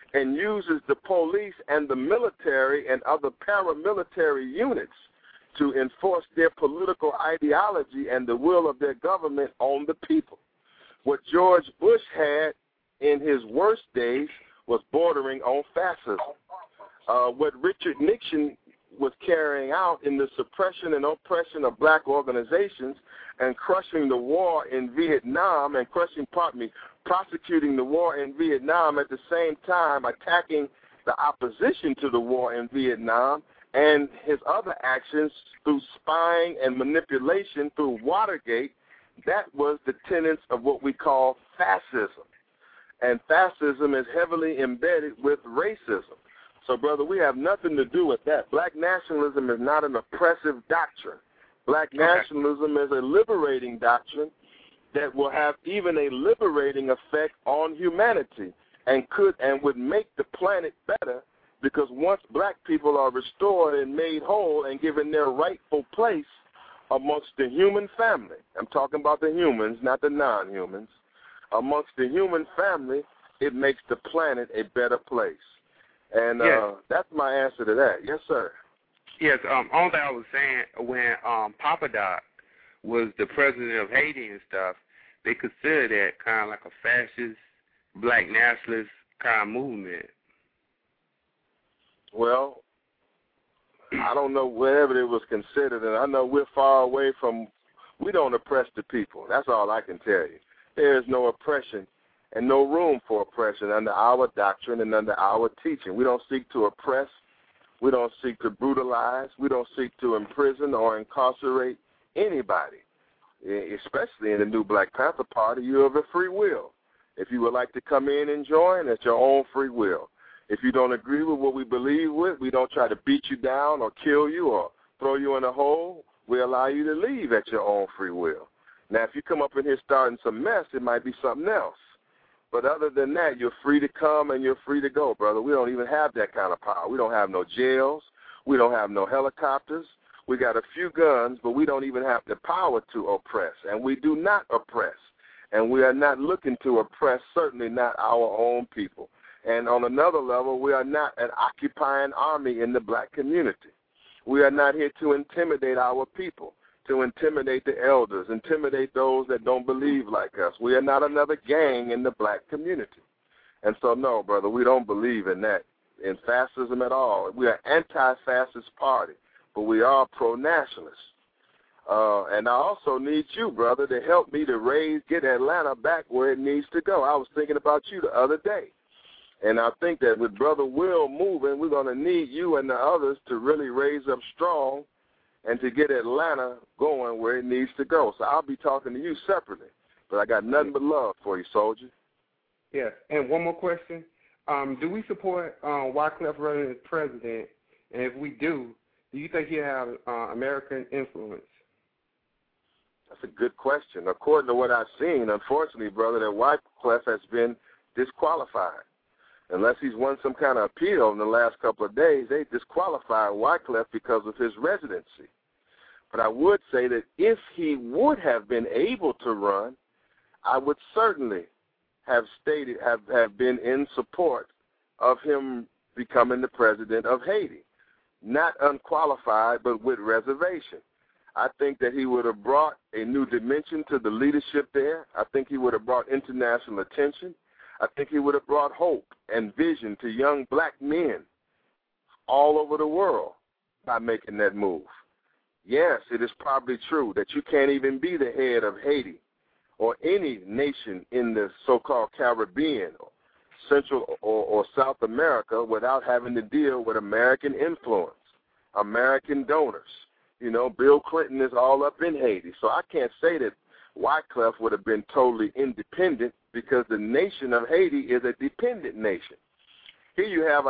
Speaker 7: and uses the police and the military and other paramilitary units to enforce their political ideology and the will of their government on the people. What George Bush had in his worst days was bordering on fascism. What Richard Nixon was carrying out in the suppression and oppression of black organizations and crushing the war in Vietnam and prosecuting the war in Vietnam, at the same time attacking the opposition to the war in Vietnam, and his other actions through spying and manipulation through Watergate, that was the tenets of what we call fascism. And fascism is heavily embedded with racism. So, brother, we have nothing to do with that. Black nationalism is not an oppressive doctrine. Black nationalism is a liberating doctrine that will have even a liberating effect on humanity and would make the planet better, because once black people are restored and made whole and given their rightful place amongst the human family, I'm talking about the humans, not the non-humans, amongst the human family, it makes the planet a better place. And that's my answer to that. Yes, sir.
Speaker 8: Yes, all that I was saying, when Papa Doc was the president of Haiti and stuff, they considered that kind of like a fascist, black nationalist kind of movement.
Speaker 7: Well, I don't know whatever it was considered, and I know we're far away from, we don't oppress the people. That's all I can tell you. There is no oppression and no room for oppression under our doctrine and under our teaching. We don't seek to oppress. We don't seek to brutalize. We don't seek to imprison or incarcerate anybody, especially in the new Black Panther Party. You have a free will. If you would like to come in and join, it's your own free will. If you don't agree with what we believe with, we don't try to beat you down or kill you or throw you in a hole. We allow you to leave at your own free will. Now, if you come up in here starting some mess, it might be something else. But other than that, you're free to come and you're free to go, brother. We don't even have that kind of power. We don't have no jails. We don't have no helicopters. We got a few guns, but we don't even have the power to oppress. And we do not oppress. And we are not looking to oppress, certainly not our own people. And on another level, we are not an occupying army in the black community. We are not here to intimidate our people, to intimidate the elders, intimidate those that don't believe like us. We are not another gang in the black community. And so, no, brother, we don't believe in that, in fascism at all. We are anti-fascist party, but we are pro-nationalists. And I also need you, brother, to help me to get Atlanta back where it needs to go. I was thinking about you the other day. And I think that with Brother Will moving, we're going to need you and the others to really raise up strong and to get Atlanta going where it needs to go. So I'll be talking to you separately. But I got nothing but love for you, soldier.
Speaker 8: Yes. And one more question. Do we support Wycliffe running as president? And if we do you think he'll have American influence?
Speaker 7: That's a good question. According to what I've seen, unfortunately, brother, that Wycliffe has been disqualified. Unless he's won some kind of appeal in the last couple of days, they disqualified Wycliffe because of his residency. But I would say that if he would have been able to run, I would certainly have been in support of him becoming the president of Haiti. Not unqualified, but with reservation. I think that he would have brought a new dimension to the leadership there. I think he would have brought international attention. I think he would have brought hope and vision to young black men all over the world by making that move. Yes, it is probably true that you can't even be the head of Haiti or any nation in the so-called Caribbean, Central or South America without having to deal with American influence, American donors. You know, Bill Clinton is all up in Haiti. So I can't say that Wycliffe would have been totally independent because the nation of Haiti is a dependent nation. Here you have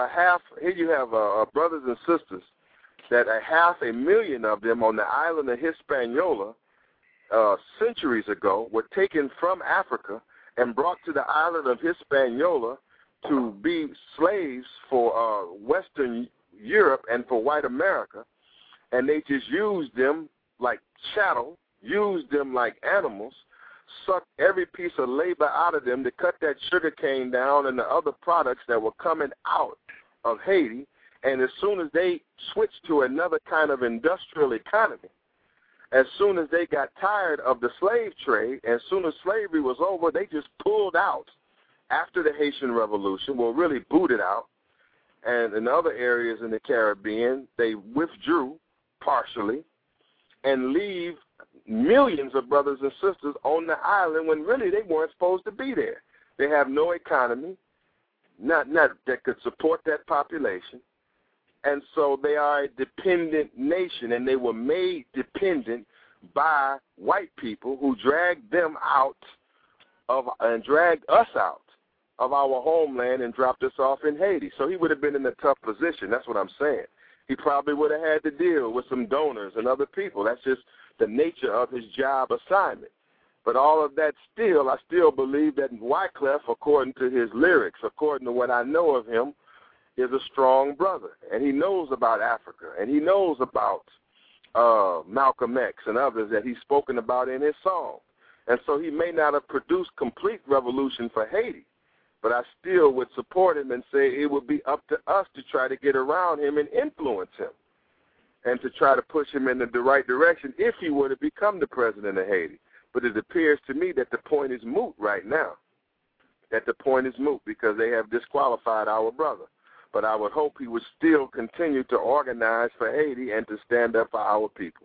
Speaker 7: brothers and sisters that 500,000 of them on the island of Hispaniola centuries ago were taken from Africa and brought to the island of Hispaniola to be slaves for Western Europe and for white America, and they just used them like chattel, used them like animals, sucked every piece of labor out of them to cut that sugar cane down and the other products that were coming out of Haiti. And as soon as they switched to another kind of industrial economy, as soon as they got tired of the slave trade, as soon as slavery was over, they just pulled out after the Haitian Revolution, well, really booted out. And in other areas in the Caribbean, they withdrew partially and leave millions of brothers and sisters on the island when really they weren't supposed to be there. They have no economy, not that could support that population. And so they are a dependent nation, and they were made dependent by white people who dragged them out of and dragged us out of our homeland and dropped us off in Haiti. So he would have been in a tough position. That's what I'm saying. He probably would have had to deal with some donors and other people. That's just the nature of his job assignment. But all of that still, I still believe that Wyclef, according to his lyrics, according to what I know of him, is a strong brother, and he knows about Africa, and he knows about Malcolm X and others that he's spoken about in his song. And so he may not have produced complete revolution for Haiti, but I still would support him and say it would be up to us to try to get around him and influence him and to try to push him in the right direction if he were to become the president of Haiti. But it appears to me that the point is moot right now, that the point is moot because they have disqualified our brother. But I would hope he would still continue to organize for Haiti and to stand up for our people.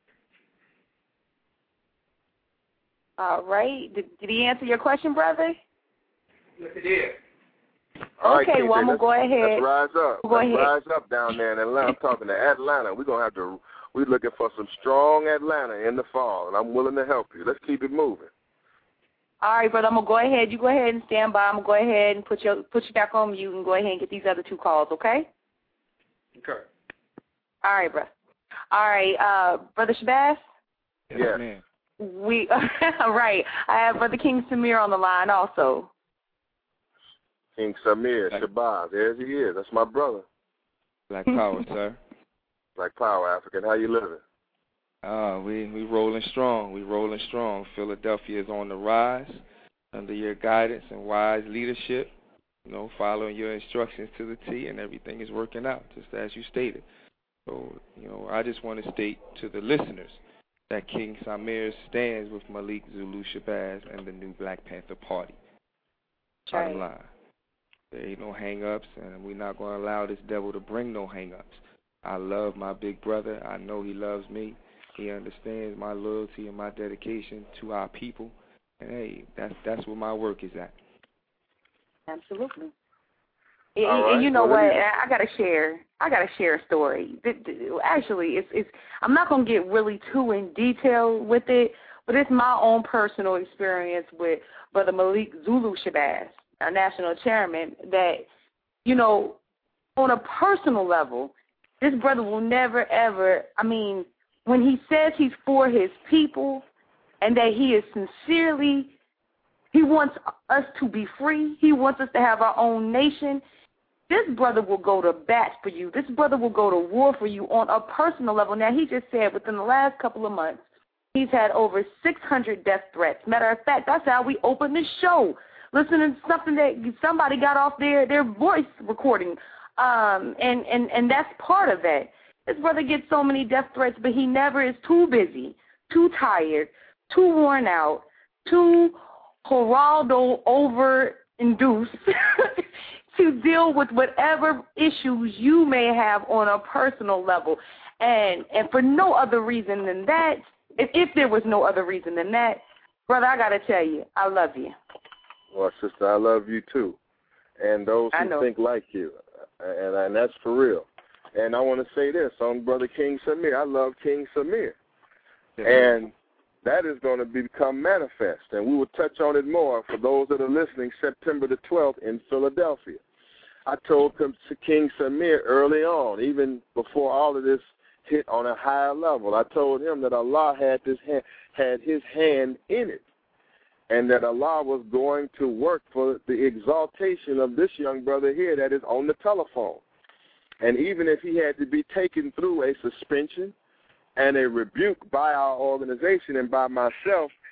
Speaker 6: All right. Did he answer your question, brother?
Speaker 8: Yes, it did.
Speaker 6: Okay, well, I'm going to go ahead.
Speaker 7: Let's rise up. Rise up down there in Atlanta. I'm talking to Atlanta. We're looking for some strong Atlanta in the fall, and I'm willing to help you. Let's keep it moving.
Speaker 6: All right, brother, I'm going to go ahead. You go ahead and stand by. I'm going to go ahead and put you back on mute and go ahead and get these other two calls, okay?
Speaker 8: Okay.
Speaker 6: All right, brother. All right, Brother Shabazz?
Speaker 7: Yes, ma'am.
Speaker 6: Right. I have Brother King Samir on the line also.
Speaker 7: King Samir, Shabazz, there he is. That's my brother.
Speaker 9: Black Power, sir.
Speaker 7: Black Power, African. How you living?
Speaker 9: We rolling strong. We rolling strong. Philadelphia is on the rise under your guidance and wise leadership. You know, following your instructions to the T, and everything is working out just as you stated. So, you know, I just want to state to the listeners that King Samir stands with Malik Zulu Shabazz and the new Black Panther Party. Bottom line. There ain't no hang-ups, and we're not going to allow this devil to bring no hang-ups. I love my big brother. I know he loves me. He understands my loyalty and my dedication to our people. And, hey, that's where my work is at.
Speaker 6: Absolutely. And you know what? I gotta share a story. Actually, it's I'm not gonna get really too in detail with it, but it's my own personal experience with Brother Malik Zulu Shabazz, our national chairman. That, you know, on a personal level, this brother will never ever. I mean, when he says he's for his people, and that he is sincerely, he wants us to be free. He wants us to have our own nation. This brother will go to bat for you. This brother will go to war for you on a personal level. Now, he just said within the last couple of months, he's had over 600 death threats. Matter of fact, that's how we opened the show, listening to something that somebody got off their voice recording. And that's part of that. This brother gets so many death threats, but he never is too busy, too tired, too worn out, too Geraldo over-induced to deal with whatever issues you may have on a personal level. And for no other reason than that, if there was no other reason than that, brother, I got to tell you, I love you.
Speaker 7: Well, sister, I love you too. And those who think like you. And that's for real. And I want to say this on Brother King Samir. I love King Samir. And that is going to become manifest. And we will touch on it more for those that are listening September the 12th in Philadelphia. I told King Samir early on, even before all of this hit on a higher level, I told him that Allah had his hand in it, and that Allah was going to work for the exaltation of this young brother here that is on the telephone. And even if he had to be taken through a suspension and a rebuke by our organization and by myself,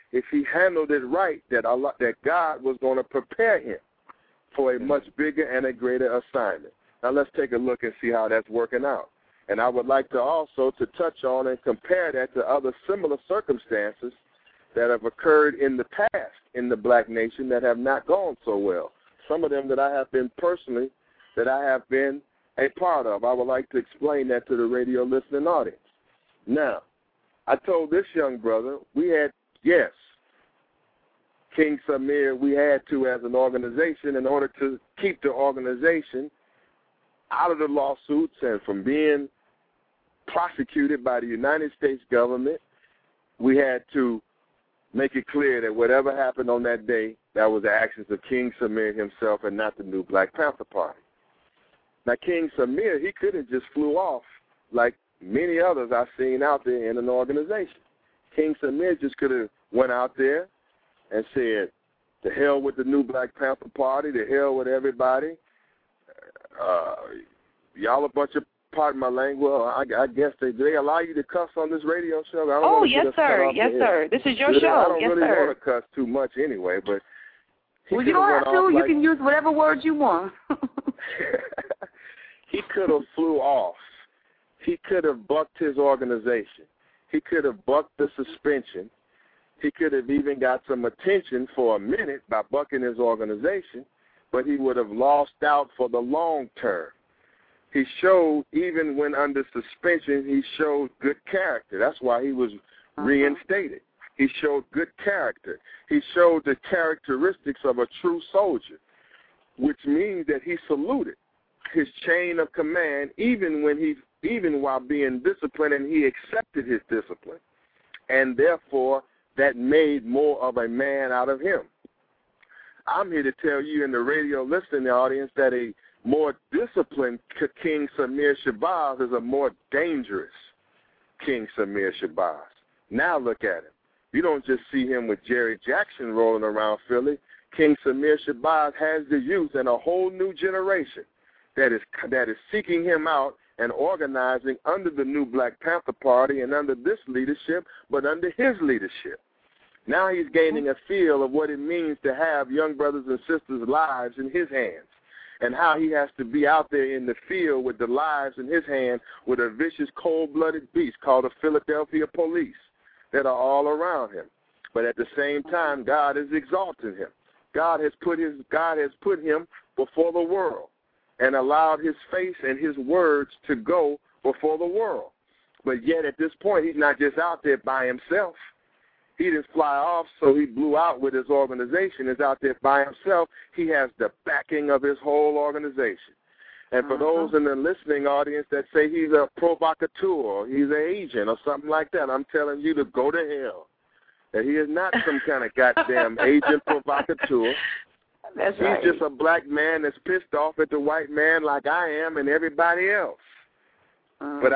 Speaker 7: if he handled it right, that God was going to prepare him for a much bigger and a greater assignment. Now let's take a look and see how that's working out. And I would like to also to touch on and compare that to other similar circumstances that have occurred in the past in the black nation that have not gone so well. Some of them that I have been personally, that I have been a part of. I would like to explain that to the radio listening audience. Now, I told this young brother we had, yes, King Samir, we had to as an organization in order to keep the organization out of the lawsuits and from being prosecuted by the United States government. We had to make it clear that whatever happened on that day, that was the actions of King Samir himself and not the new Black Panther Party. Now, King Samir, he could have just flew off like many others I've seen out there in an organization. King Samir just could have went out there and said, to hell with the new Black Panther Party, to hell with everybody. Y'all a bunch of, pardon my language, I guess they allow you to cuss on this radio show? I don't
Speaker 6: yes, sir. Yes, sir. This is your show.
Speaker 7: I don't
Speaker 6: yes,
Speaker 7: really
Speaker 6: sir.
Speaker 7: want to cuss too much anyway, but
Speaker 6: well, you don't have to. You can use whatever words you want.
Speaker 7: He could have flew off. He could have bucked his organization. He could have bucked the suspension. He could have even got some attention for a minute by bucking his organization, but he would have lost out for the long term. He showed, even when under suspension, he showed good character. That's why he was reinstated. He showed good character. He showed the characteristics of a true soldier, which means that he saluted his chain of command even while being disciplined, and he accepted his discipline. And therefore, that made more of a man out of him. I'm here to tell you in the radio listening audience that a more disciplined King Samir Shabazz is a more dangerous King Samir Shabazz. Now look at him. You don't just see him with Jerry Jackson rolling around Philly. King Samir Shabazz has the youth and a whole new generation that is seeking him out and organizing under the new Black Panther Party and under this leadership, but under his leadership. Now he's gaining a feel of what it means to have young brothers and sisters' lives in his hands, and how he has to be out there in the field with the lives in his hand with a vicious, cold-blooded beast called the Philadelphia Police that are all around him. But at the same time, God is exalting him. God has put him before the world and allowed his face and his words to go before the world. But yet at this point, he's not just out there by himself. He didn't fly off, so he blew out with his organization. He's out there by himself. He has the backing of his whole organization. And for those in the listening audience that say he's a provocateur, he's an agent or something like that, I'm telling you to go to hell. That he is not some kind of goddamn agent provocateur.
Speaker 6: That's right.
Speaker 7: He's just a black man that's pissed off at the white man like I am and everybody else. But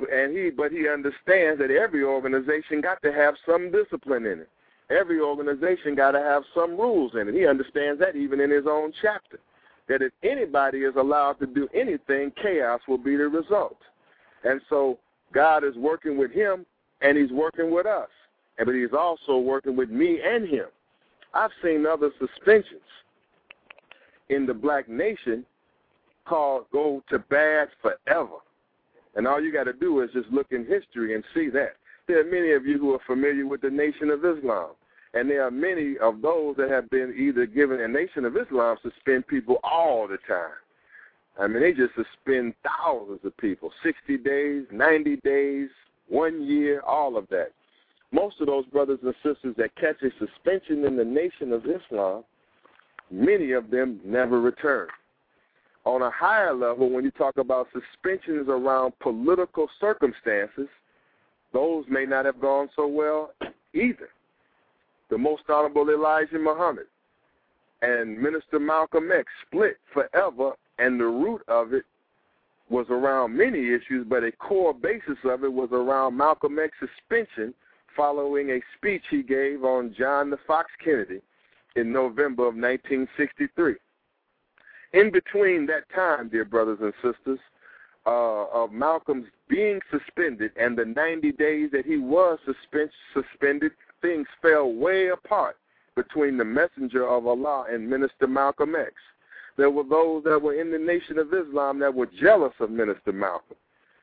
Speaker 7: he understands that every organization got to have some discipline in it. Every organization got to have some rules in it. He understands that even in his own chapter, that if anybody is allowed to do anything, chaos will be the result. And so God is working with him, and he's working with us. But he's also working with me and him. I've seen other suspensions in the black nation called go to bad forever. And all you got to do is just look in history and see that. There are many of you who are familiar with the Nation of Islam, and there are many of those that have been either given, a Nation of Islam suspend people all the time. I mean, they just suspend thousands of people, 60 days, 90 days, 1 year, all of that. Most of those brothers and sisters that catch a suspension in the Nation of Islam, many of them never return. On a higher level, when you talk about suspensions around political circumstances, those may not have gone so well either. The Most Honorable Elijah Muhammad and Minister Malcolm X split forever, and the root of it was around many issues, but a core basis of it was around Malcolm X's suspension following a speech he gave on John the Fox Kennedy in November of 1963. In between that time, dear brothers and sisters, of Malcolm's being suspended and the 90 days that he was suspended things fell way apart between the Messenger of Allah and Minister Malcolm X. There were those that were in the Nation of Islam that were jealous of Minister Malcolm,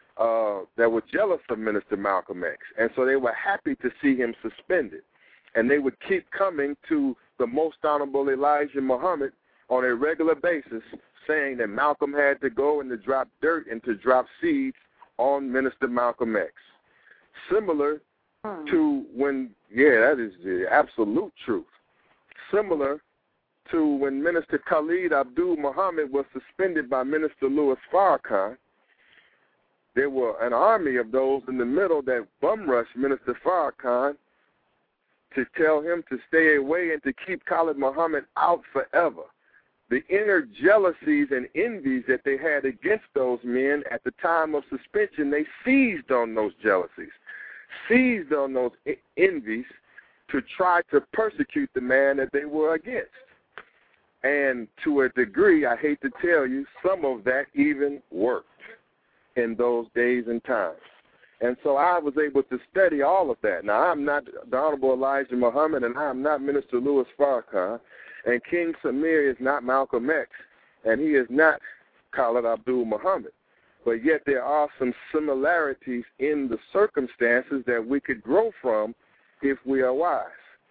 Speaker 7: X. And so they were happy to see him suspended. And they would keep coming to the Most Honorable Elijah Muhammad on a regular basis, saying that Malcolm had to go and to drop dirt and to drop seeds on Minister Malcolm X. Similar to when, that is the absolute truth. Similar to when Minister Khalid Abdul Muhammad was suspended by Minister Louis Farrakhan, there were an army of those in the middle that bum-rushed Minister Farrakhan to tell him to stay away and to keep Khalid Muhammad out forever. The inner jealousies and envies that they had against those men at the time of suspension, they seized on those jealousies, seized on those envies to try to persecute the man that they were against. And to a degree, I hate to tell you, some of that even worked in those days and times. And so I was able to study all of that. Now, I'm not the Honorable Elijah Muhammad, and I'm not Minister Louis Farrakhan, and King Samir is not Malcolm X, and he is not Khalid Abdul Muhammad. But yet there are some similarities in the circumstances that we could grow from if we are wise.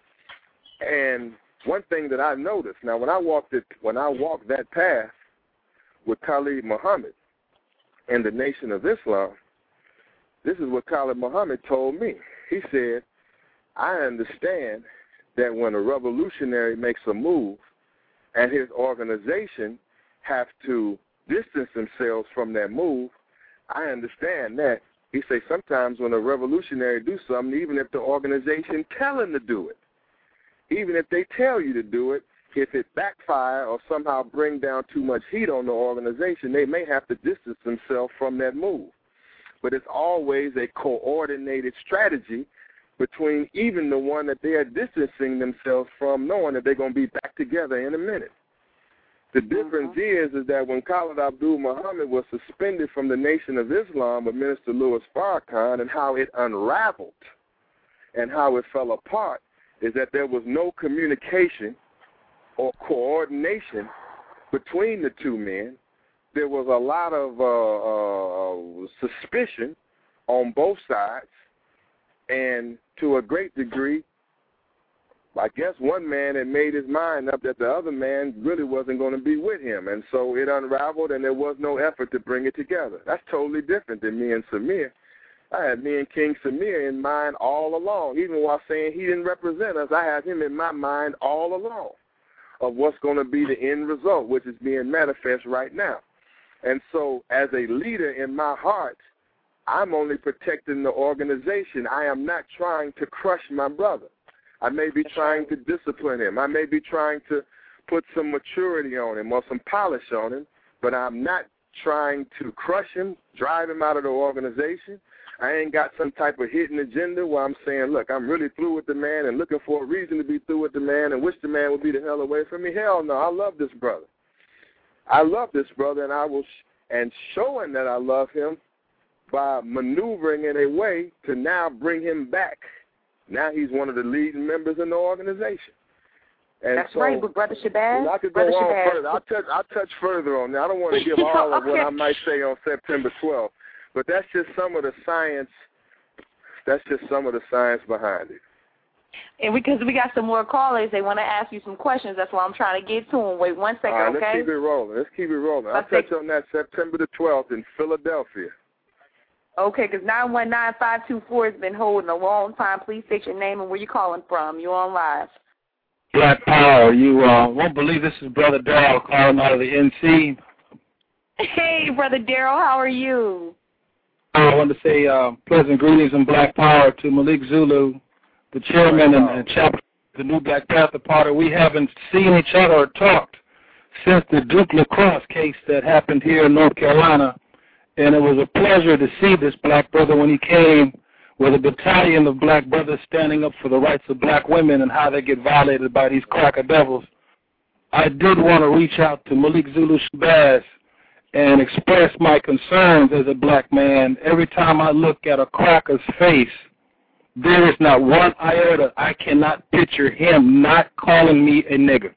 Speaker 7: And one thing that I noticed, now when I walked that path with Khalid Muhammad and the Nation of Islam, this is what Khalid Muhammad told me. He said, I understand that when a revolutionary makes a move and his organization have to distance themselves from that move, I understand that. He said sometimes when a revolutionary do something, even if the organization tell him to do it, even if they tell you to do it, if it backfire or somehow bring down too much heat on the organization, they may have to distance themselves from that move. But it's always a coordinated strategy between even the one that they are distancing themselves from, knowing that they're going to be back together in a minute. The difference is that when Khalid Abdul Muhammad was suspended from the Nation of Islam with Minister Louis Farrakhan, and how it unraveled and how it fell apart, is that there was no communication or coordination between the two men. There was a lot of suspicion on both sides, and to a great degree, I guess one man had made his mind up that the other man really wasn't going to be with him, and so it unraveled, and there was no effort to bring it together. That's totally different than me and Samir. I had me and King Samir in mind all along. Even while saying he didn't represent us, I had him in my mind all along of what's going to be the end result, which is being manifest right now. And so as a leader in my heart, I'm only protecting the organization. I am not trying to crush my brother. I may be trying to discipline him. I may be trying to put some maturity on him or some polish on him, but I'm not trying to crush him, drive him out of the organization. I ain't got some type of hidden agenda where I'm saying, look, I'm really through with the man and looking for a reason to be through with the man and wish the man would be the hell away from me. Hell no, I love this brother. I love this brother, and I will, and showing that I love him by maneuvering in a way to now bring him back. Now he's one of the leading members in the organization. And
Speaker 6: that's
Speaker 7: so,
Speaker 6: right, but Brother Shabazz.
Speaker 7: I could go on further. I'll touch further on that. I don't want to give all of what I might say on September 12th, but that's just some of the science. That's just some of the science behind it.
Speaker 6: And because we got some more callers, they want to ask you some questions. That's why I'm trying to get to them. Wait 1 second,
Speaker 7: all right,
Speaker 6: okay?
Speaker 7: Let's keep it rolling. I'll touch on that September the 12th in Philadelphia.
Speaker 6: Okay, because 919-524 has been holding a long time. Please state your name and where you're calling from. You're on live.
Speaker 10: Black Power. You won't believe this is Brother Darrell calling out of the NC.
Speaker 6: Hey, Brother Darrell, how are you?
Speaker 10: I want to say pleasant greetings and Black Power to Malik Zulu, the chairman and chapter of the New Black Panther Party. We haven't seen each other or talked since the Duke Lacrosse case that happened here in North Carolina. And it was a pleasure to see this black brother when he came with a battalion of black brothers standing up for the rights of black women and how they get violated by these cracker devils. I did want to reach out to Malik Zulu Shabazz and express my concerns as a black man. Every time I look at a cracker's face, there is not one iota I cannot picture him not calling me a nigger.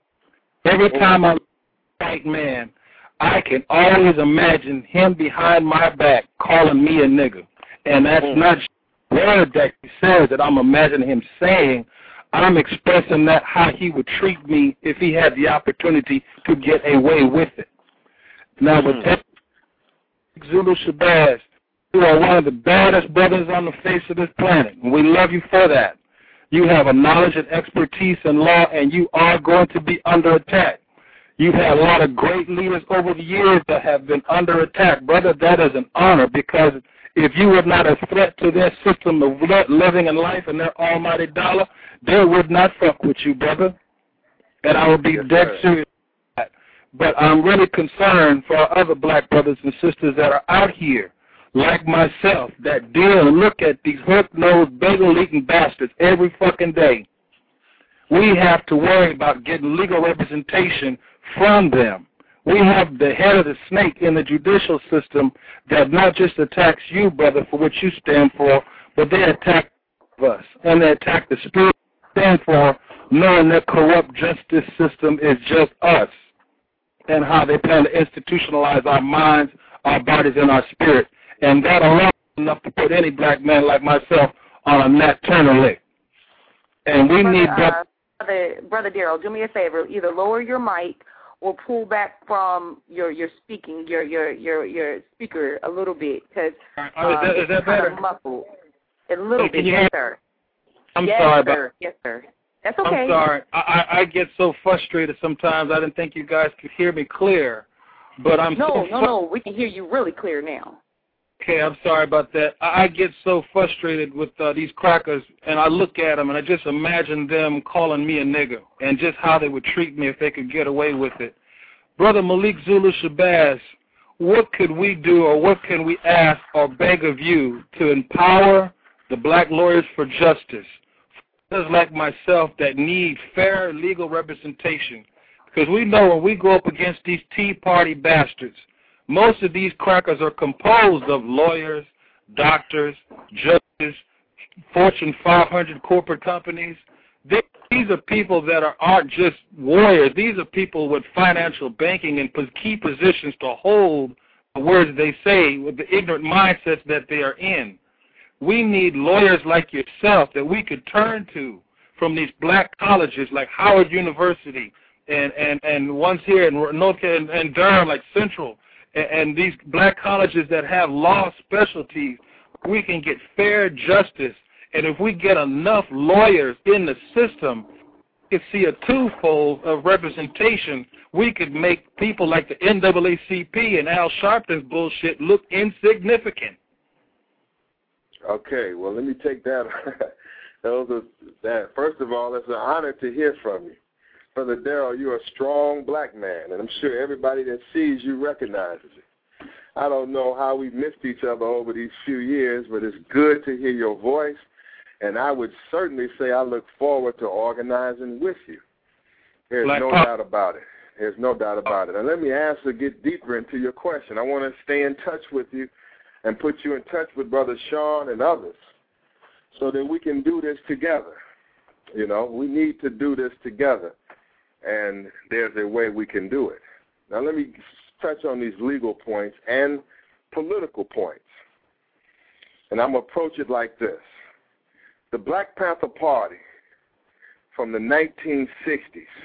Speaker 10: Every time I look at a white man, I can always imagine him behind my back calling me a nigger. And that's not just a word that he says that I'm imagining him saying. I'm expressing that how he would treat me if he had the opportunity to get away with it. Now, with that, Zulu Shabazz, you are one of the baddest brothers on the face of this planet, and we love you for that. You have a knowledge and expertise in law, and you are going to be under attack. You've had a lot of great leaders over the years that have been under attack. Brother, that is an honor, because if you were not a threat to their system of living and life and their almighty dollar, they would not fuck with you, brother. And I would be dead serious about that. But I'm really concerned for our other black brothers and sisters that are out here, like myself, that deal and look at these hook-nosed, bagel-eating bastards every fucking day. We have to worry about getting legal representation from them. We have the head of the snake in the judicial system that not just attacks you, brother, for what you stand for, but they attack us. And they attack the spirit we stand for, knowing that corrupt justice system is just us, and how they plan to institutionalize our minds, our bodies, and our spirit. And that alone is enough to put any black man like myself on a Nat Turner lick. And we need...
Speaker 6: Brother Darrell, do me a favor. Either lower your mic or pull back from your speaking, your speaker a little bit, because
Speaker 10: is that better?
Speaker 6: Muffled. A little bit, yes, sir.
Speaker 10: I'm sorry about that.
Speaker 6: Yes, sir. That's okay.
Speaker 10: I'm sorry. I get so frustrated sometimes. I didn't think you guys could hear me clear, but
Speaker 6: No, we can hear you really clear now.
Speaker 10: Okay, I'm sorry about that. I get so frustrated with these crackers, and I look at them, and I just imagine them calling me a nigger, and just how they would treat me if they could get away with it. Brother Malik Zulu Shabazz, what could we do, or what can we ask or beg of you to empower the black lawyers for justice, for those like myself that need fair legal representation? Because we know when we go up against these Tea Party bastards, most of these crackers are composed of lawyers, doctors, judges, Fortune 500 corporate companies. These are people that aren't just warriors. These are people with financial banking and key positions to hold the words they say with the ignorant mindsets that they are in. We need lawyers like yourself that we could turn to from these black colleges like Howard University and ones here in North Carolina and Durham like Central. And these black colleges that have law specialties, we can get fair justice. And if we get enough lawyers in the system, we could see a twofold of representation. We could make people like the NAACP and Al Sharpton's bullshit look insignificant.
Speaker 7: Okay, well, let me take that. First of all, it's an honor to hear from you. Brother Darrell, you're a strong black man, and I'm sure everybody that sees you recognizes it. I don't know how we missed each other over these few years, but it's good to hear your voice, and I would certainly say I look forward to organizing with you. There's no doubt about it. There's no doubt about it. And let me get deeper into your question. I want to stay in touch with you and put you in touch with Brother Sean and others so that we can do this together. You know, we need to do this together. And there's a way we can do it. Now let me touch on these legal points and political points. And I'm going to approach it like this. The Black Panther Party from the 1960s,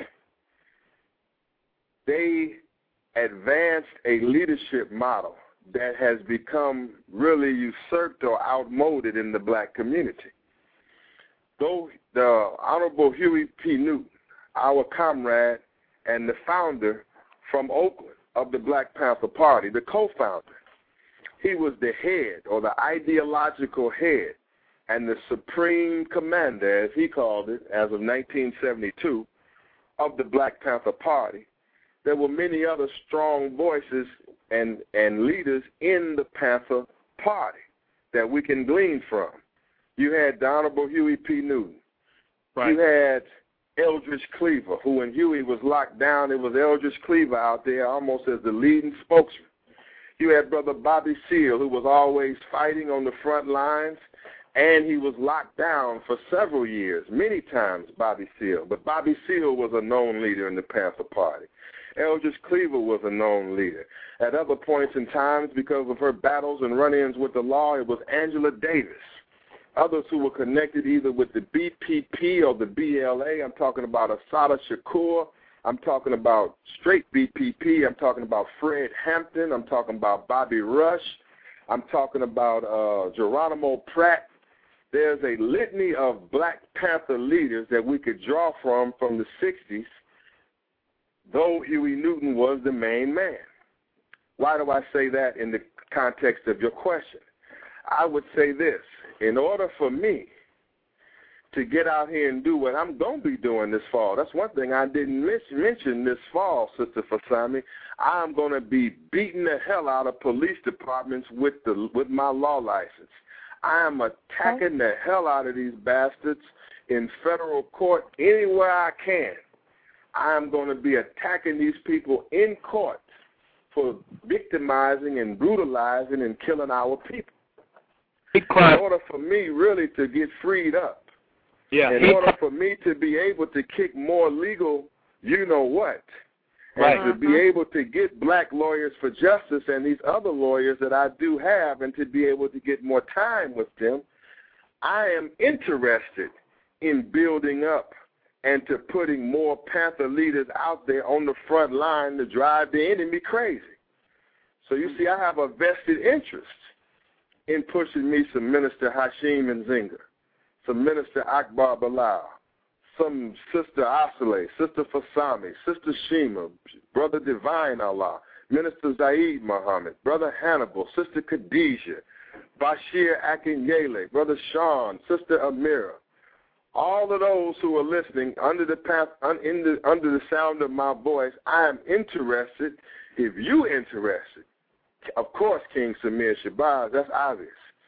Speaker 7: they advanced a leadership model that has become really usurped or outmoded in the black community. Though the Honorable Huey P. Newton, our comrade and the founder from Oakland of the Black Panther Party, the co-founder. He was the head or the ideological head and the supreme commander, as he called it, as of 1972, of the Black Panther Party. There were many other strong voices and leaders in the Panther Party that we can glean from. You had the Honorable Huey P. Newton. Right. You had Eldridge Cleaver, who when Huey was locked down, it was Eldridge Cleaver out there almost as the leading spokesman. You had Brother Bobby Seale, who was always fighting on the front lines And he was locked down for several years, many times, Bobby Seale. But Bobby Seale was a known leader in the Panther Party. Eldridge Cleaver was a known leader. At other points in times, because of her battles and run-ins with the law, it was Angela Davis. Others who were connected either with the BPP or the BLA. I'm talking about Assata Shakur. I'm talking about straight BPP. I'm talking about Fred Hampton. I'm talking about Bobby Rush. I'm talking about Geronimo Pratt. There's a litany of Black Panther leaders that we could draw from the 60s, though Huey Newton was the main man. Why do I say that in the context of your question? I would say this. In order for me to get out here and do what I'm going to be doing this fall, that's one thing I didn't mention this fall, Sister Fasami. I'm going to be beating the hell out of police departments with my law license. I am attacking the hell out of these bastards in federal court anywhere I can. I am going to be attacking these people in court for victimizing and brutalizing and killing our people. In order for me really to get freed up, in order for me to be able to kick more legal you-know-what, and to be able to get Black lawyers for justice and these other lawyers that I do have, and to be able to get more time with them, I am interested in building up and to putting more Panther leaders out there on the front line to drive the enemy crazy. So you see, I have a vested interest in pushing me some Minister Hashim Nzinga, some Minister Akbar Bilal, some Sister Asale, Sister Fasami, Sister Shima, Brother Divine Allah, Minister Zaid Muhammad, Brother Hannibal, Sister Khadijah, Bashir Akinyele, Brother Sean, Sister Amira. All of those who are listening under the sound of my voice, I am interested, if you're interested, of course, King Samir Shabazz, that's obvious.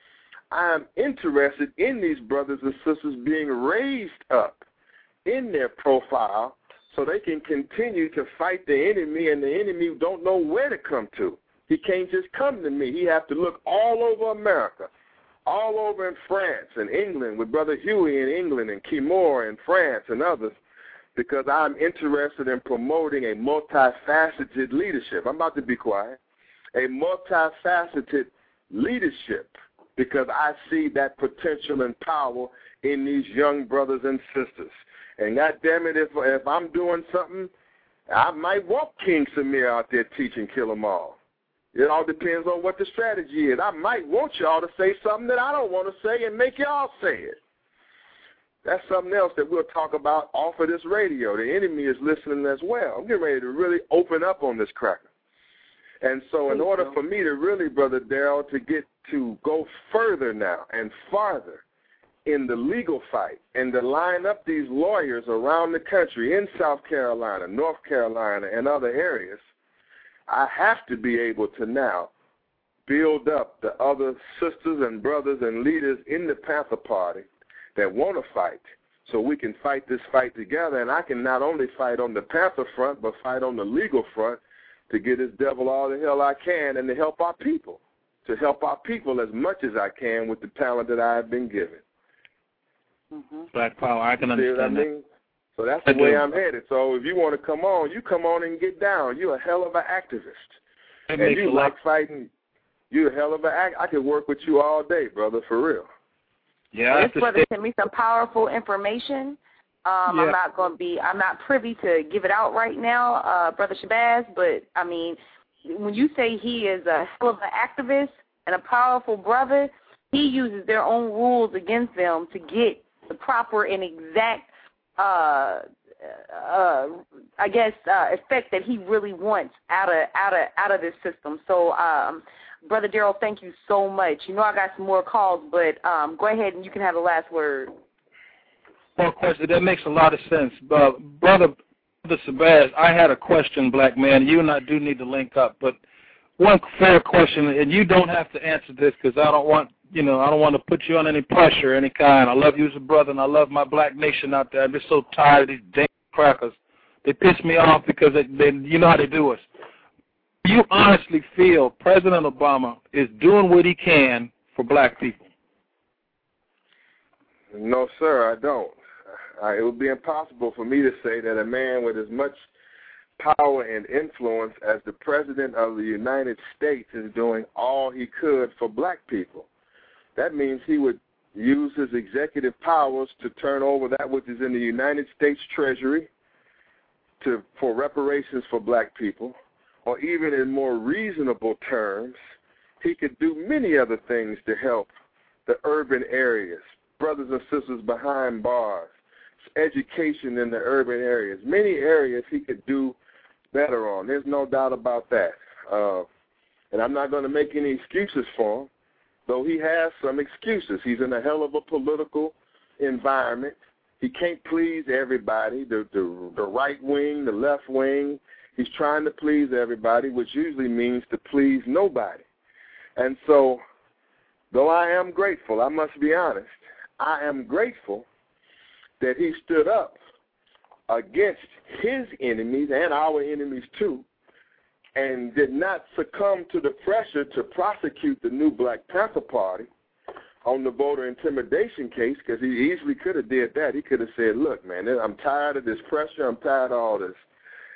Speaker 7: I am interested in these brothers and sisters being raised up in their profile so they can continue to fight the enemy, and the enemy don't know where to come to. He can't just come to me. He has to look all over America, all over in France and England with Brother Huey in England and Kimor in France and others, because I'm interested in promoting a multifaceted leadership. I'm about to be quiet. A multifaceted leadership, because I see that potential and power in these young brothers and sisters. And God damn it, if I'm doing something, I might want King Samir out there teaching Kill 'em All. It all depends on what the strategy is. I might want y'all to say something that I don't want to say and make y'all say it. That's something else that we'll talk about off of this radio. The enemy is listening as well. I'm getting ready to really open up on this cracker. And so in order for me to really, Brother Darrell, to go further now and farther in the legal fight and to line up these lawyers around the country in South Carolina, North Carolina, and other areas, I have to be able to now build up the other sisters and brothers and leaders in the Panther Party that want to fight, so we can fight this fight together. And I can not only fight on the Panther front, but fight on the legal front to get this devil all the hell I can and to help our people as much as I can with the talent that I have been given.
Speaker 10: Black Power, I can understand
Speaker 7: what I mean? So that's the way I'm headed. So if you want to come on, you come on and get down. You're a hell of an activist. And you like fighting. You're a hell of an I could work with you all day, brother, for real.
Speaker 6: Yeah, this brother sent me some powerful information. I'm not privy to give it out right now, Brother Shabazz, but, I mean, when you say he is a hell of an activist and a powerful brother, he uses their own rules against them to get the proper and exact, effect that he really wants out of this system. So, Brother Darrell, thank you so much. You know I got some more calls, but go ahead and you can have the last word.
Speaker 10: More question. That makes a lot of sense. Brother Shabazz, I had a question, black man. You and I do need to link up, but one fair question, and you don't have to answer this because I don't want to put you on any pressure of any kind. I love you as a brother, and I love my black nation out there. I'm just so tired of these damn crackers. They piss me off because they you know how they do us. Do you honestly feel President Obama is doing what he can for black people?
Speaker 7: No, sir, I don't. It would be impossible for me to say that a man with as much power and influence as the President of the United States is doing all he could for black people. That means he would use his executive powers to turn over that which is in the United States Treasury for reparations for black people, or even in more reasonable terms, he could do many other things to help the urban areas, brothers and sisters behind bars, education in the urban areas. Many areas he could do better on. There's no doubt about that. And I'm not going to make any excuses for him, though he has some excuses. He's in a hell of a political environment. He can't please everybody, the right wing, the left wing. He's trying to please everybody, which usually means to please nobody. And so, though I am grateful, I must be honest, I am grateful that he stood up against his enemies and our enemies too, and did not succumb to the pressure to prosecute the new Black Panther Party on the voter intimidation case, because he easily could have did that. He could have said, look, man, I'm tired of this pressure. I'm tired of all this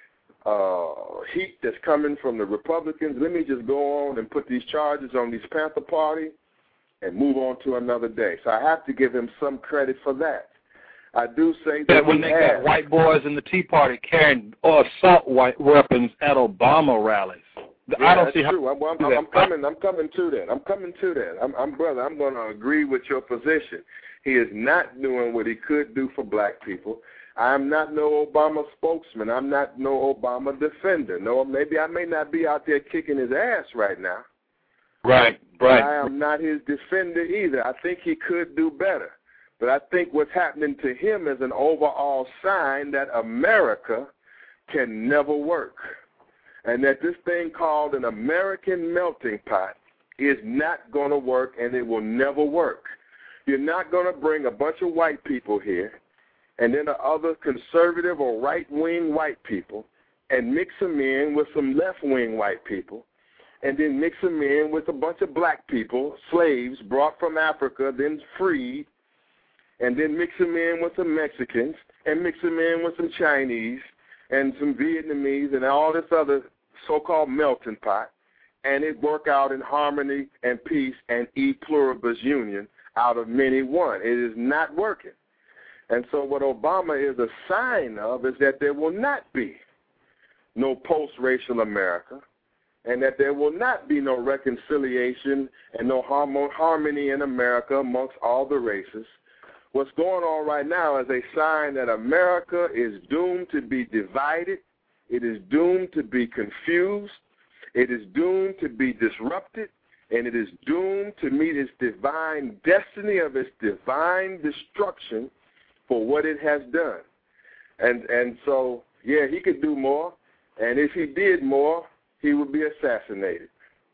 Speaker 7: heat that's coming from the Republicans. Let me just go on and put these charges on these Panther Party and move on to another day. So I have to give him some credit for that. I do say that
Speaker 10: when they got white boys in the Tea Party carrying assault weapons at Obama rallies.
Speaker 7: Yeah, I don't see true. I'm coming to that. I'm brother, I'm going to agree with your position. He is not doing what he could do for black people. I'm not no Obama spokesman. I'm not no Obama defender. No, maybe I may not be out there kicking his ass right now.
Speaker 10: Right.
Speaker 7: I am not his defender either. I think he could do better. But I think what's happening to him is an overall sign that America can never work, and that this thing called an American melting pot is not going to work, and it will never work. You're not going to bring a bunch of white people here and then the other conservative or right-wing white people and mix them in with some left-wing white people and then mix them in with a bunch of black people, slaves brought from Africa, then freed, and then mix them in with some Mexicans, and mix them in with some Chinese, and some Vietnamese, and all this other so-called melting pot, and it work out in harmony and peace and e pluribus union out of many one. It is not working. And so what Obama is a sign of is that there will not be no post-racial America, and that there will not be no reconciliation and no harmony in America amongst all the races. What's going on right now is a sign that America is doomed to be divided. It is doomed to be confused. It is doomed to be disrupted. And it is doomed to meet its divine destiny of its divine destruction for what it has done. And so, yeah, he could do more. And if he did more, he would be assassinated.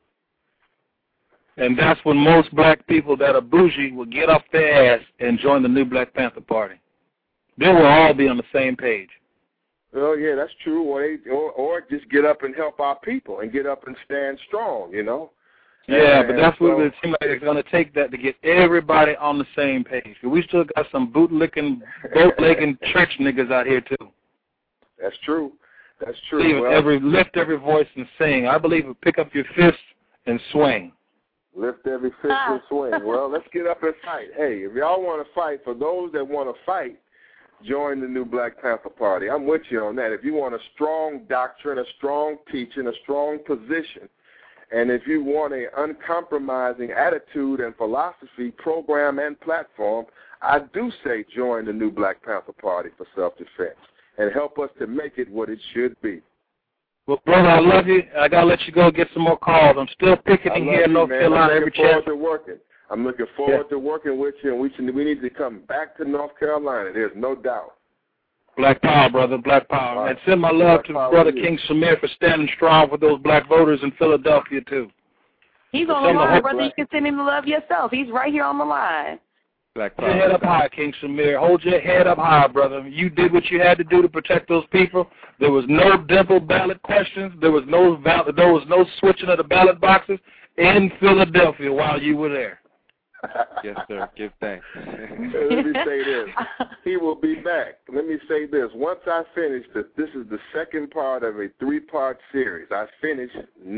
Speaker 10: And that's when most black people that are bougie will get off their ass and join the new Black Panther Party. Then we'll all be on the same page.
Speaker 7: Well, yeah, that's true. Or just get up and help our people and get up and stand strong, you know.
Speaker 10: Yeah, but that's what it seems like it's going to take, that to get everybody on the same page. We still got some bootlicking, boat-legging church niggas out here, too.
Speaker 7: That's true. That's true.
Speaker 10: Lift every voice and sing. I believe it. Pick up your fists and swing.
Speaker 7: Lift every fist and swing. Well, let's get up and fight. Hey, if y'all want to fight, for those that want to fight, join the new Black Panther Party. I'm with you on that. If you want a strong doctrine, a strong teaching, a strong position, and if you want an uncompromising attitude and philosophy, program, and platform, I do say join the new Black Panther Party for self-defense and help us to make it what it should be.
Speaker 10: Well, brother, I love you. I got to let you go get some more calls. I'm still picketing here in North Carolina every chance.
Speaker 7: I'm looking forward to working with you, and we need to come back to North Carolina. There's no doubt.
Speaker 10: Black power, brother, black power. Right. And send my love to Brother King Shamir for standing strong for those black voters in Philadelphia, too.
Speaker 6: He's on the line, brother. You can send him the love yourself. He's right here on the line.
Speaker 10: Hold your head up high, King Shamir. Hold your head up high, brother. You did what you had to do to protect those people. There was no dimple ballot questions. There was no switching of the ballot boxes in Philadelphia while you were there.
Speaker 9: Yes, sir. Give thanks.
Speaker 7: Let me say this. He will be back. Let me say this. Once I finish this is the second part of a 3-part series. I finish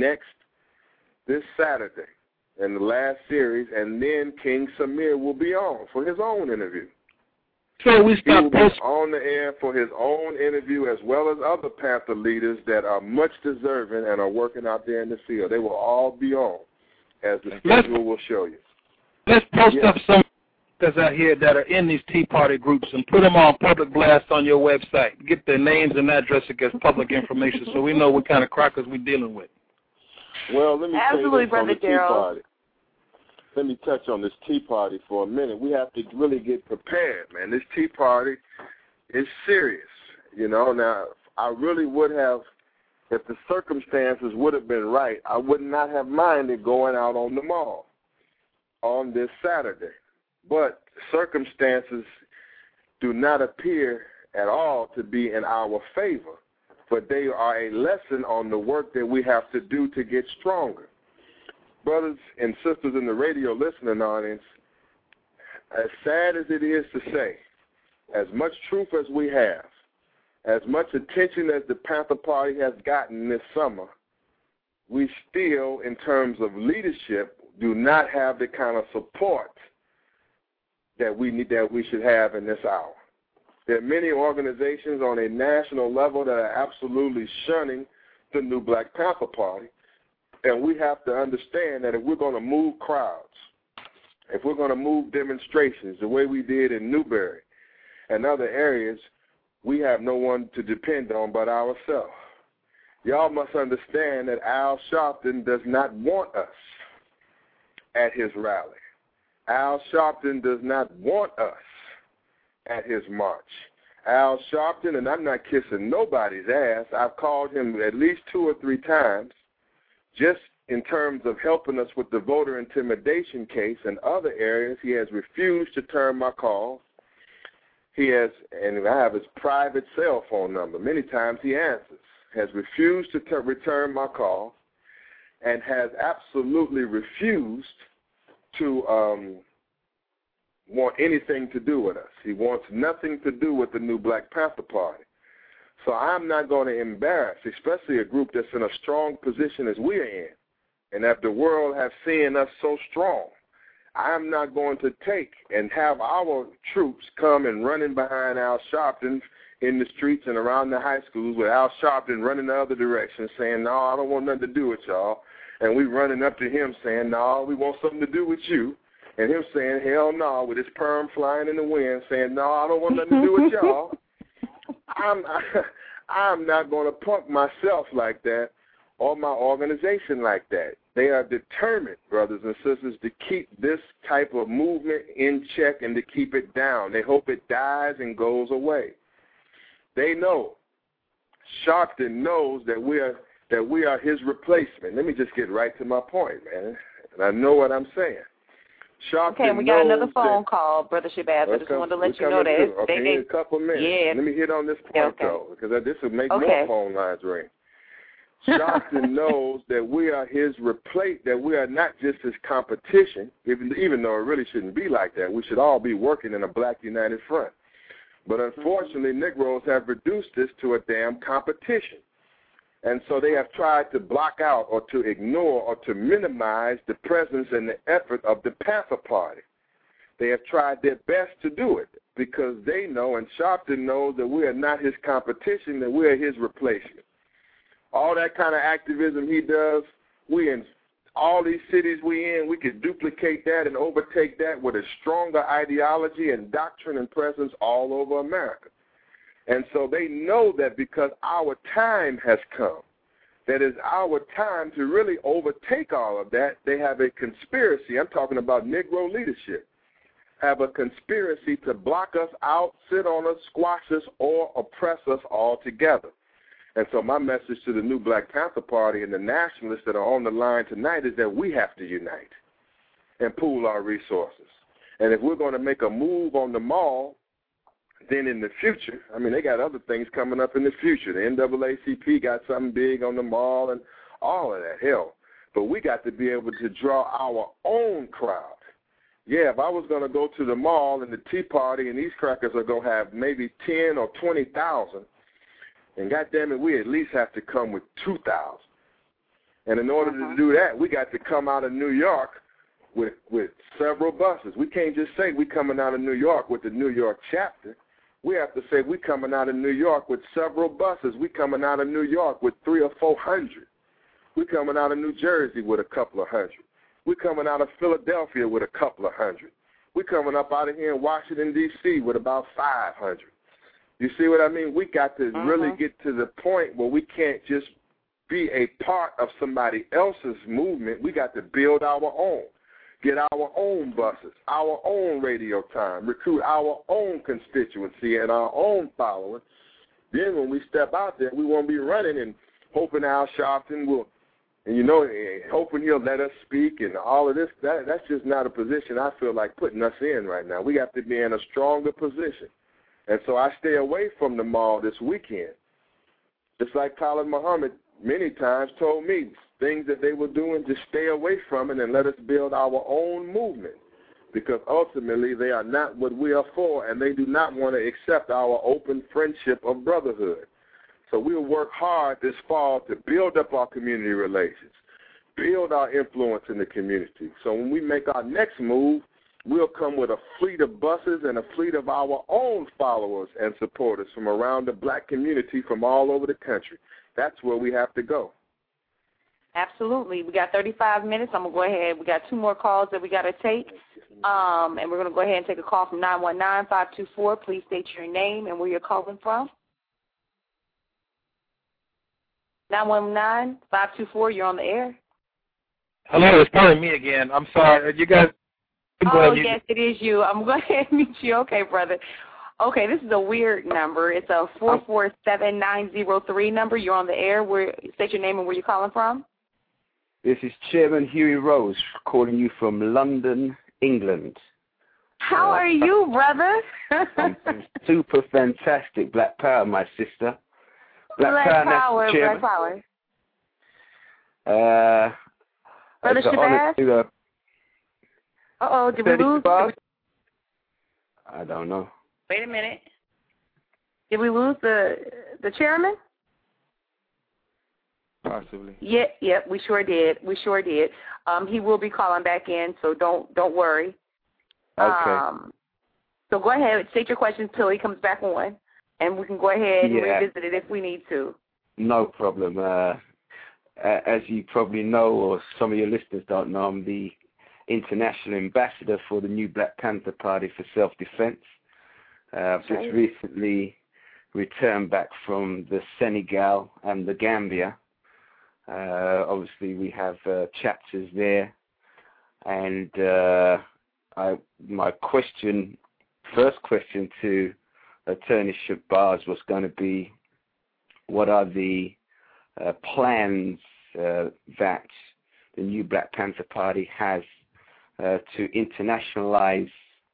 Speaker 7: this Saturday in the last series, and then King Samir will be on for his own interview.
Speaker 10: So we
Speaker 7: He will be on the air for his own interview, as well as other Panther leaders that are much deserving and are working out there in the field. They will all be on, as the schedule will show you.
Speaker 10: Let's post up some that's out here that are in these Tea Party groups and put them on public blast on your website. Get their names and address against public information so we know what kind of crackers we're dealing with.
Speaker 7: Well, let me
Speaker 6: Absolutely,
Speaker 7: say this on
Speaker 6: Brother
Speaker 7: the Tea
Speaker 6: Gerald.
Speaker 7: Party. Let me touch on this Tea Party for a minute. We have to really get prepared, man. This Tea Party is serious. You know, now, I really would have, if the circumstances would have been right, I would not have minded going out on the mall on this Saturday. But circumstances do not appear at all to be in our favor, but they are a lesson on the work that we have to do to get stronger. Brothers and sisters in the radio listening audience, as sad as it is to say, as much truth as we have, as much attention as the Panther Party has gotten this summer, we still, in terms of leadership, do not have the kind of support that we should have in this hour. There are many organizations on a national level that are absolutely shunning the new Black Panther Party, and we have to understand that if we're going to move crowds, if we're going to move demonstrations the way we did in Newberry and other areas, we have no one to depend on but ourselves. Y'all must understand that Al Sharpton does not want us at his rally. Al Sharpton does not want us at his march. Al Sharpton, and I'm not kissing nobody's ass, I've called him at least 2 or 3 times just in terms of helping us with the voter intimidation case and other areas. He has refused to turn my call. He has, and I have his private cell phone number. Many times he answers, has refused to return my call, and has absolutely refused to want anything to do with us. He wants nothing to do with the new Black Panther Party. So I'm not going to embarrass, especially a group that's in a strong position as we are in, and that the world has seen us so strong. I'm not going to take and have our troops come and running behind Al Sharpton in the streets and around the high schools with Al Sharpton running the other direction saying, no, I don't want nothing to do with y'all. And we running up to him saying, no, we want something to do with you. And him saying, hell no, with his perm flying in the wind saying, no, I don't want nothing to do with y'all. I'm not going to punk myself like that or my organization like that. They are determined, brothers and sisters, to keep this type of movement in check and to keep it down. They hope it dies and goes away. They know. Sharpton knows that we are his replacement. Let me just get right to my point, man. And I know what I'm saying. Sharpton
Speaker 6: okay, we got another phone call, Brother Shabazz. I just wanted to let you know that.
Speaker 7: Okay, in a couple minutes.
Speaker 6: Yeah.
Speaker 7: Let me hit on this point, though, because this will make more phone lines ring. Sharpton knows that we are his that we are not just his competition, even though it really shouldn't be like that. We should all be working in a Black United Front. But unfortunately, Negroes have reduced this to a damn competition. And so they have tried to block out or to ignore or to minimize the presence and the effort of the Panther Party. They have tried their best to do it because they know, and Sharpton knows, that we are not his competition, that we are his replacement. All that kind of activism he does, we in all these cities we could duplicate that and overtake that with a stronger ideology and doctrine and presence all over America. And so they know that because our time has come, that is our time to really overtake all of that. They have a conspiracy, I'm talking about Negro leadership, have a conspiracy to block us out, sit on us, squash us, or oppress us altogether. And so my message to the new Black Panther Party and the nationalists that are on the line tonight is that we have to unite and pool our resources. And if we're going to make a move on the mall, then in the future, I mean, they got other things coming up in the future. The NAACP got something big on the mall and all of that, hell. But we got to be able to draw our own crowd. yeah, if I was going to go to the mall and the Tea Party and these crackers are going to have maybe 10 or 20,000, and goddamn it, we at least have to come with 2,000. And in order to do that, we got to come out of New York with several buses. We can't just say we coming out of New York with the New York chapter. We have to say we coming out of New York with several buses. We coming out of New York with 300 or 400. We coming out of New Jersey with a couple of hundred. We coming out of Philadelphia with a couple of hundred. We coming up out of here in Washington, D.C. with about 500. You see what I mean? We got to really get to the point where we can't just be a part of somebody else's movement. We got to build our own. Get our own buses, our own radio time, recruit our own constituency and our own following. Then when we step out there, we won't be running and hoping Al Sharpton will, and hoping he'll let us speak and all of this. That's just not a position I feel like putting us in right now. We have to be in a stronger position. And so I stay away from the mall this weekend. Just like Khalid Muhammad many times told me, things that they were doing, just stay away from it and let us build our own movement, because ultimately they are not what we are for, and they do not want to accept our open friendship of brotherhood. So we'll work hard this fall to build up our community relations, build our influence in the community. So when we make our next move, we'll come with a fleet of buses and a fleet of our own followers and supporters from around the black community from all over the country. That's where we have to go.
Speaker 6: Absolutely. We got 35 minutes. I'm going to go ahead. We got 2 more calls that we got to take, and we're going to go ahead and take a call from 919-524. Please state your name and where you're calling from. 919-524, you're on the air.
Speaker 10: Hello, it's probably me again. I'm sorry. You guys.
Speaker 6: Oh, yes, it is you. I'm going to go ahead and meet you. Okay, brother. Okay, this is a weird number. It's a 447903 number. You're on the air. State your name and where you're calling from.
Speaker 11: This is Chairman Huey Rose calling you from London, England.
Speaker 6: How are you, brother?
Speaker 11: Super fantastic. Black Power, my sister.
Speaker 6: Black Power. Brother Shabazz? Did we lose?
Speaker 11: I don't know.
Speaker 6: Wait a minute. Did we lose the chairman?
Speaker 9: Possibly.
Speaker 6: Yeah, we sure did. He will be calling back in, so don't worry.
Speaker 11: Okay.
Speaker 6: So go ahead, state your questions till he comes back on, and we can go ahead and revisit it if we need to.
Speaker 11: No problem. As you probably know, or some of your listeners don't know, I'm the international ambassador for the new Black Panther Party for Self-Defense. I've just recently returned back from the Senegal and the Gambia. Obviously, we have chapters there, and my first question to Attorney Shabazz was going to be, what are the plans that the new Black Panther Party has to internationalize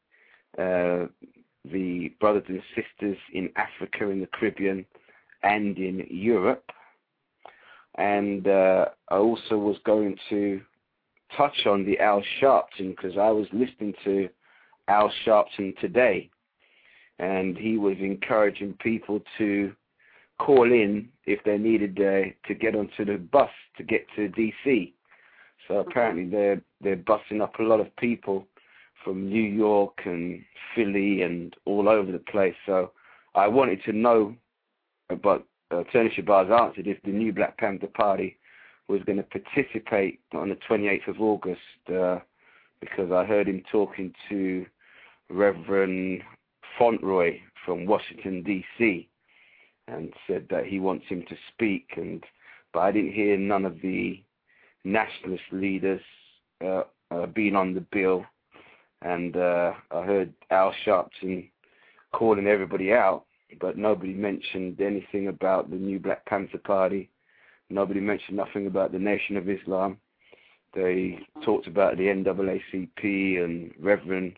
Speaker 11: the brothers and sisters in Africa, in the Caribbean, and in Europe? And I also was going to touch on the Al Sharpton, because I was listening to Al Sharpton today, and he was encouraging people to call in if they needed to get onto the bus to get to D.C. So apparently they're busing up a lot of people from New York and Philly and all over the place. So I wanted to know, but Attorney Shabazz answered if the new Black Panther Party was going to participate on the 28th of August, because I heard him talking to Reverend Fauntleroy from Washington, D.C., and said that he wants him to speak. But I didn't hear none of the nationalist leaders being on the bill. And I heard Al Sharpton calling everybody out, but nobody mentioned anything about the new Black Panther Party. Nobody mentioned nothing about the Nation of Islam. They talked about the NAACP and Reverend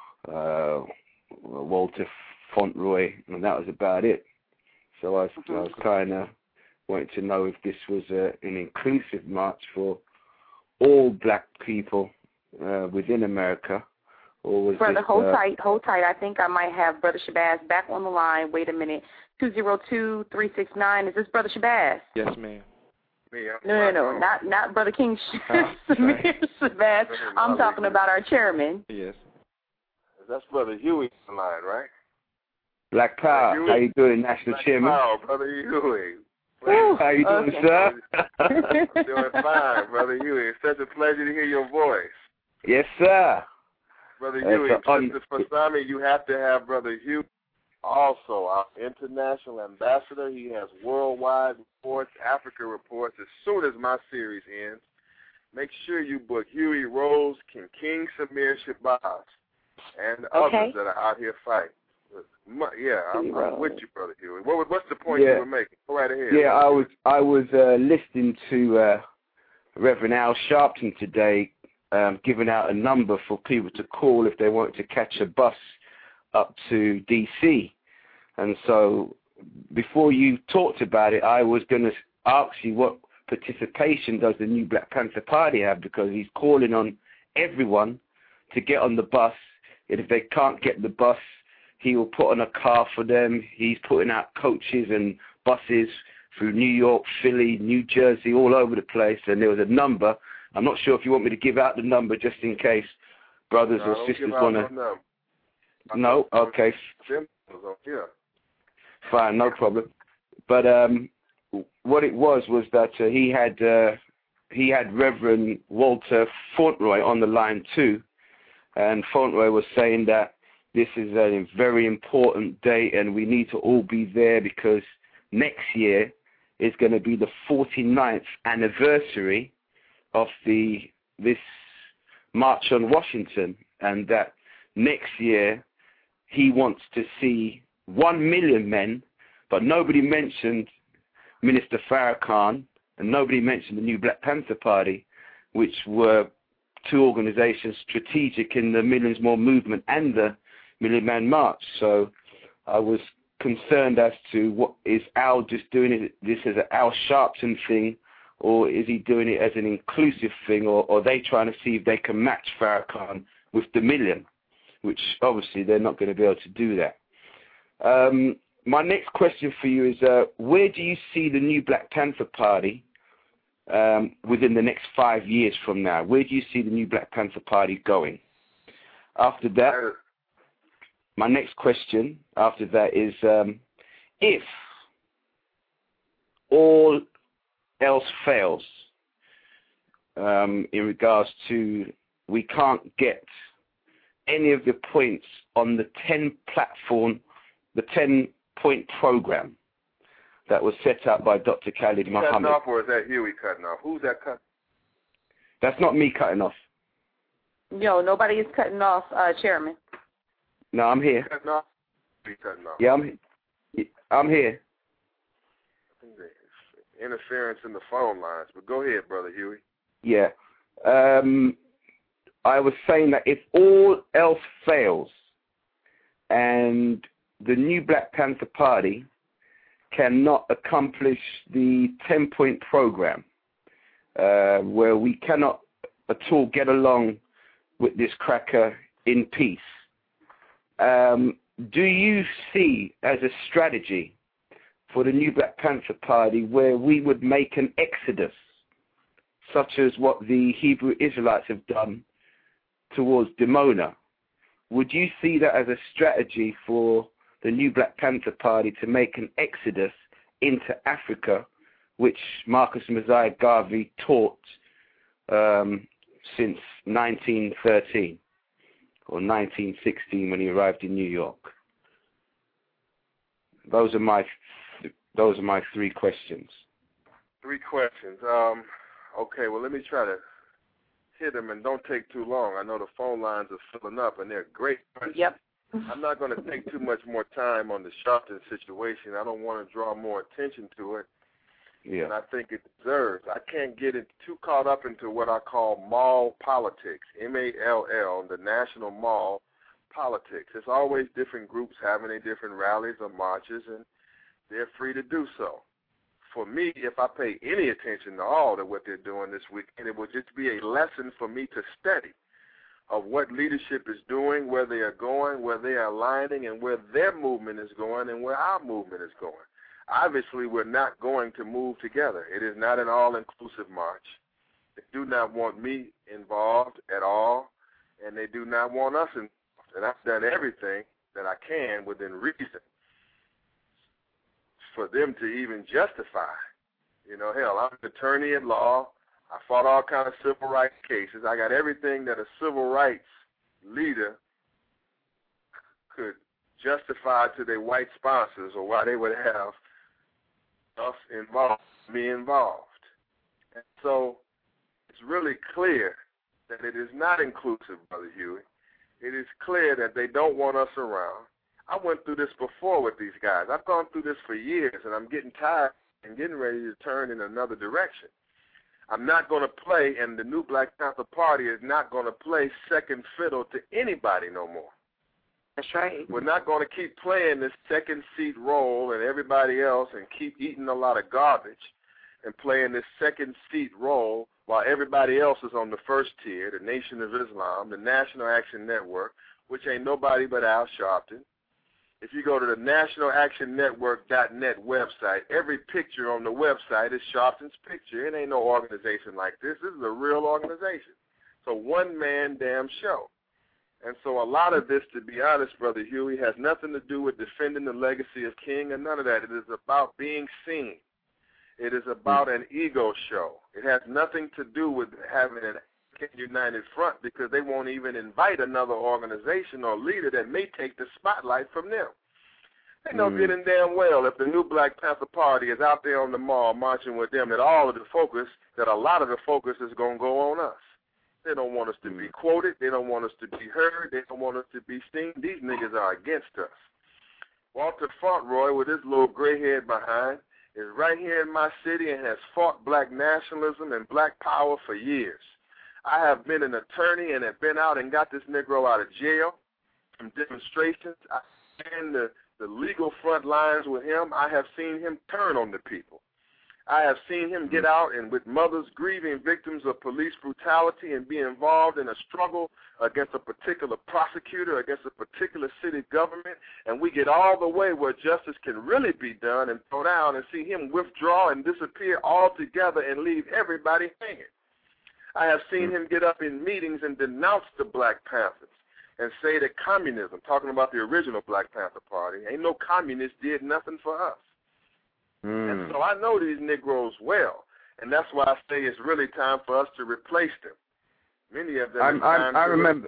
Speaker 11: Walter Fauntleroy, and that was about it. So I was kind of wanting to know if this was an inclusive march for all black people within America, Or was
Speaker 6: Brother,
Speaker 11: it,
Speaker 6: hold tight. I think I might have Brother Shabazz back on the line. Wait a minute. 202-369. Is this Brother Shabazz?
Speaker 9: Yes, ma'am.
Speaker 6: No, not Brother King Shabazz. I'm talking about our chairman.
Speaker 9: Yes.
Speaker 7: That's Brother Huey on the line, right?
Speaker 11: Black Power, how you doing, National
Speaker 7: Black
Speaker 11: Chairman?
Speaker 7: Power, Brother Huey.
Speaker 11: How you doing, sir?
Speaker 7: Doing fine, Brother Huey. It's such a pleasure to hear your voice.
Speaker 11: Yes, sir.
Speaker 7: Brother Huey, Sister Fasami, you have to have Brother Huey also, our international ambassador. He has worldwide reports, Africa reports. As soon as my series ends, make sure you book Huey Rose, King Samir Shabazz, and others that are out here fighting. Yeah, I'm with you, Brother Huey. What's the point you were making? Go right ahead.
Speaker 11: Yeah, I was listening to Reverend Al Sharpton today, giving out a number for people to call if they wanted to catch a bus up to D.C. And so before you talked about it, I was going to ask you what participation does the new Black Panther Party have, because he's calling on everyone to get on the bus. And if they can't get the bus, he will put on a car for them. He's putting out coaches and buses through New York, Philly, New Jersey, all over the place. And there was a number. I'm not sure if you want me to give out the number just in case brothers or sisters want to. No? Okay. Fine, no problem. But what it was that he had Reverend Walter Fauntleroy on the line too. And Fauntleroy was saying that this is a very important day and we need to all be there because next year is going to be the 49th anniversary of this March on Washington, and that next year he wants to see 1 million men, but nobody mentioned Minister Farrakhan and nobody mentioned the new Black Panther Party, which were two organizations strategic in the Millions More movement and the Million Man March. So I was concerned as to what is Al just doing this as an Al Sharpton thing, or is he doing it as an inclusive thing, or are they trying to see if they can match Farrakhan with the million, which obviously they're not going to be able to do that. My next question for you is, where do you see the new Black Panther Party within the next 5 years from now? Where do you see the new Black Panther Party going? After that, my next question after that is, if all else fails in regards to we can't get any of the points on the 10-point program that was set up by Dr. Khalid Muhammad.
Speaker 7: Cutting off, or is that Huey cutting off? Who's that cutting?
Speaker 11: That's not me cutting off.
Speaker 6: No, nobody is cutting off, Chairman.
Speaker 11: No, I'm here.
Speaker 7: Cutting off? Cutting off.
Speaker 11: Yeah, I'm here.
Speaker 7: I think there's interference in the phone lines, but go ahead, Brother Huey.
Speaker 11: Yeah. I was saying that if all else fails and the new Black Panther Party cannot accomplish the 10-point program, where we cannot at all get along with this cracker in peace, do you see as a strategy for the new Black Panther Party where we would make an exodus, such as what the Hebrew Israelites have done towards Dimona? Would you see that as a strategy for the new Black Panther Party to make an exodus into Africa, which Marcus Mosiah Garvey taught since 1913 or 1916 when he arrived in New York? Those are my 3 questions.
Speaker 7: 3 questions. Okay, well, let me try to hit them, and don't take too long. I know the phone lines are filling up, and they're great questions.
Speaker 6: Yep.
Speaker 7: I'm not going to take too much more time on the Sharpton situation. I don't want to draw more attention to it, and I think it deserves. I can't get it too caught up into what I call mall politics, M-A-L-L, the national mall politics. There's always different groups having their different rallies or marches, and they're free to do so. For me, if I pay any attention at all to what they're doing this weekend, it will just be a lesson for me to study of what leadership is doing, where they are going, where they are aligning, and where their movement is going and where our movement is going. Obviously, we're not going to move together. It is not an all-inclusive march. They do not want me involved at all, and they do not want us involved. And I've done everything that I can within reason for them to even justify. You know, hell, I'm an attorney at law. I fought all kinds of civil rights cases. I got everything that a civil rights leader could justify to their white sponsors or why they would have us involved, me involved. And so it's really clear that it is not inclusive, Brother Huey. It is clear that they don't want us around. I went through this before with these guys. I've gone through this for years, and I'm getting tired and getting ready to turn in another direction. I'm not going to play, and the new Black Panther Party is not going to play second fiddle to anybody no more.
Speaker 6: That's right.
Speaker 7: We're not going to keep playing this second seat role and everybody else and keep eating a lot of garbage and playing this second seat role while everybody else is on the first tier, the Nation of Islam, the National Action Network, which ain't nobody but Al Sharpton. If you go to the nationalactionnetwork.net website, every picture on the website is Sharpton's picture. It ain't no organization like this. This is a real organization. It's a one-man damn show. And so a lot of this, to be honest, Brother Huey, has nothing to do with defending the legacy of King or none of that. It is about being seen. It is about an ego show. It has nothing to do with having an African United Front because they won't even invite another organization or leader that may take the spotlight from them. They know good and damn well if the new Black Panther Party is out there on the mall marching with them, that all of the focus, that a lot of the focus is going to go on us. They don't want us to be quoted. They don't want us to be heard. They don't want us to be seen. These niggas are against us. Walter Fauntleroy, with his little gray head behind, is right here in my city and has fought black nationalism and black power for years. I have been an attorney and have been out and got this Negro out of jail from demonstrations. I stand the legal front lines with him. I have seen him turn on the people. I have seen him get out and with mothers grieving victims of police brutality and be involved in a struggle against a particular prosecutor, against a particular city government, and we get all the way where justice can really be done and throw down and see him withdraw and disappear altogether and leave everybody hanging. I have seen him get up in meetings and denounce the Black Panthers and say that communism, talking about the original Black Panther Party, ain't no communist did nothing for us. And so I know these Negroes well, and that's why I say it's really time for us to replace them. Many of them.
Speaker 11: I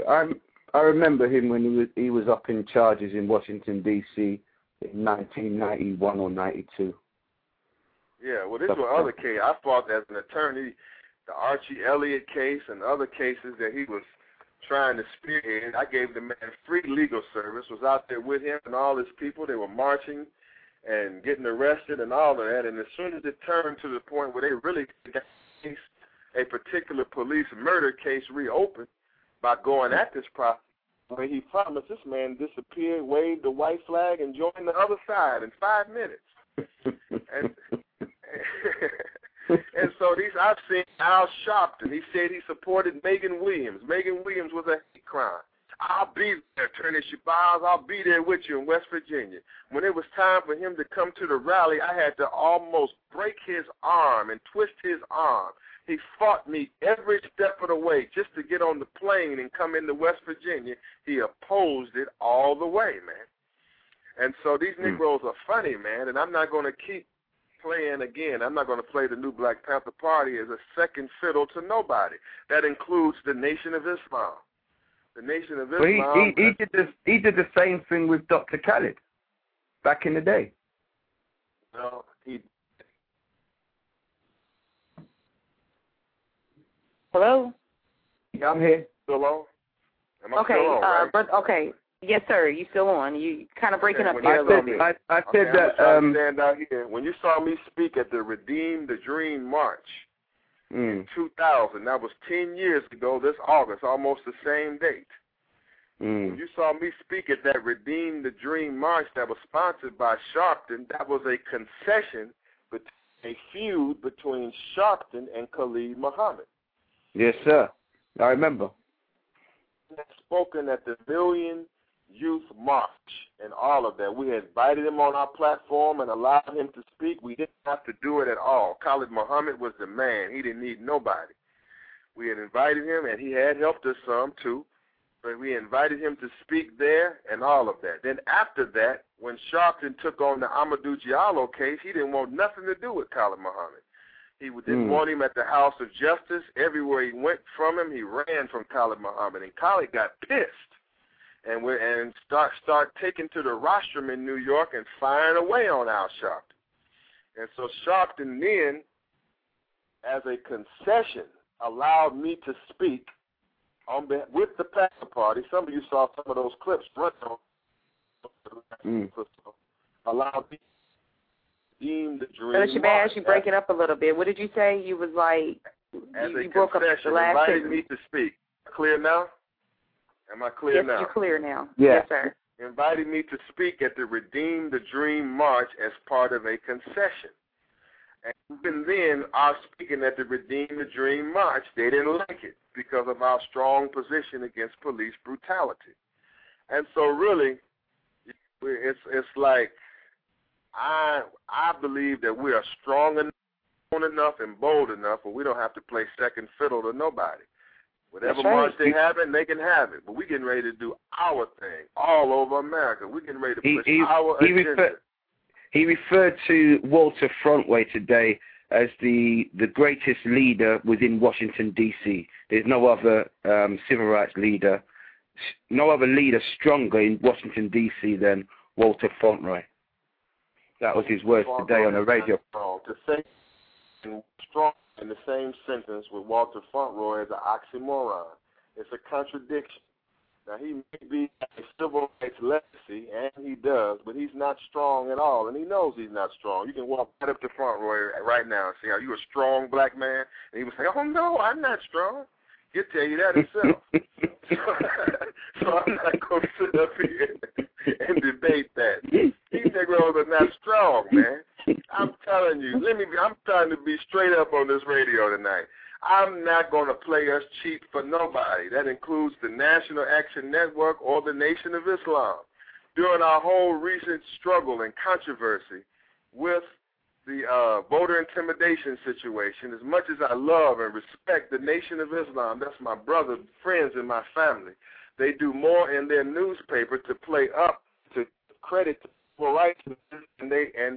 Speaker 11: remember him when he was up in charges in Washington D.C. in 1991 or 92.
Speaker 7: Yeah, well, these were other cases. I fought as an attorney, the Archie Elliott case and other cases that he was trying to spearhead. I gave the man free legal service. Was out there with him and all his people. They were marching and getting arrested and all of that, and as soon as it turned to the point where they really got a particular police murder case reopened by going at this process, where he promised, this man disappeared, waved the white flag, and joined the other side in 5 minutes. And so I've seen Al Sharpton. He said he supported Megan Williams. Megan Williams was a hate crime. I'll be there, Attorney Shabazz. I'll be there with you in West Virginia. When it was time for him to come to the rally, I had to almost break his arm and twist his arm. He fought me every step of the way just to get on the plane and come into West Virginia. He opposed it all the way, man. And so these Negroes are funny, man, and I'm not going to keep playing again. I'm not going to play the new Black Panther Party as a second fiddle to nobody. That includes the Nation of Islam. The Nation of Islam.
Speaker 11: Well, he did the same thing with Dr. Khaled back in the day.
Speaker 7: No,
Speaker 6: Hello?
Speaker 11: Yeah, I'm here.
Speaker 7: Still on? Am I
Speaker 6: okay,
Speaker 7: still on, right?
Speaker 6: but okay. Yes, sir. You still on? You kind of breaking up here a little bit.
Speaker 11: I said that.
Speaker 7: Stand out here. When you saw me speak at the Redeem the Dream March in 2000, that was 10 years ago. This August, almost the same date. When you saw me speak at that Redeem the Dream March that was sponsored by Sharpton, that was a concession, but a feud between Sharpton and Khalid Muhammad.
Speaker 11: Yes, sir. I remember.
Speaker 7: had spoken at the Million Youth March and all of that. We had invited him on our platform and allowed him to speak. We didn't have to do it at all. Khalid Muhammad was the man. He didn't need nobody. We had invited him, and he had helped us some, too. But we invited him to speak there and all of that. Then after that, when Sharpton took on the Amadou Diallo case, he didn't want nothing to do with Khalid Muhammad. He didn't want him at the House of Justice. Everywhere he went from him, he ran from Khalid Muhammad. And Khalid got pissed and start taking to the rostrum in New York and firing away on Al Sharpton. And so Sharpton then, as a concession, allowed me to speak with the Panther Party. Some of you saw some of those clips run on. Allowed me to deem the dream.
Speaker 6: Brother Shabazz, you break it up a little bit. What did you say? You was like, you broke up the last
Speaker 7: invited me to speak. Clear now? Am I clear now?
Speaker 6: Yes, you're clear now.
Speaker 11: Yeah.
Speaker 6: Yes, sir.
Speaker 7: Invited me to speak at the Redeem the Dream March as part of a concession. And even then, our speaking at the Redeem the Dream March, they didn't like it because of our strong position against police brutality. And so really, it's like I believe that we are strong enough and bold enough where we don't have to play second fiddle to nobody. Whatever march they having, they can have it. But we're getting ready to do our thing all over America. We're getting ready to push our agenda.
Speaker 11: He referred to Walter Frontway today as the greatest leader within Washington, D.C. There's no other civil rights leader, no other leader stronger in Washington, D.C. than Walter Frontway. That was his words today on the radio.
Speaker 7: To say strong in the same sentence with Walter Fauntleroy is an oxymoron. It's a contradiction. Now, he may be a civil rights legacy, and he does, but he's not strong at all, and he knows he's not strong. You can walk right up to Fauntleroy right now and say, are you a strong black man? And he would say, oh, no, I'm not strong. He'll tell you that himself. So I'm not going to sit up here and debate that. These Negroes are not strong, man. I'm telling you. I'm trying to be straight up on this radio tonight. I'm not going to play us cheap for nobody. That includes the National Action Network or the Nation of Islam. During our whole recent struggle and controversy with the voter intimidation situation, as much as I love and respect the Nation of Islam, that's my brother, friends, and my family, they do more in their newspaper to play up to credit for rights than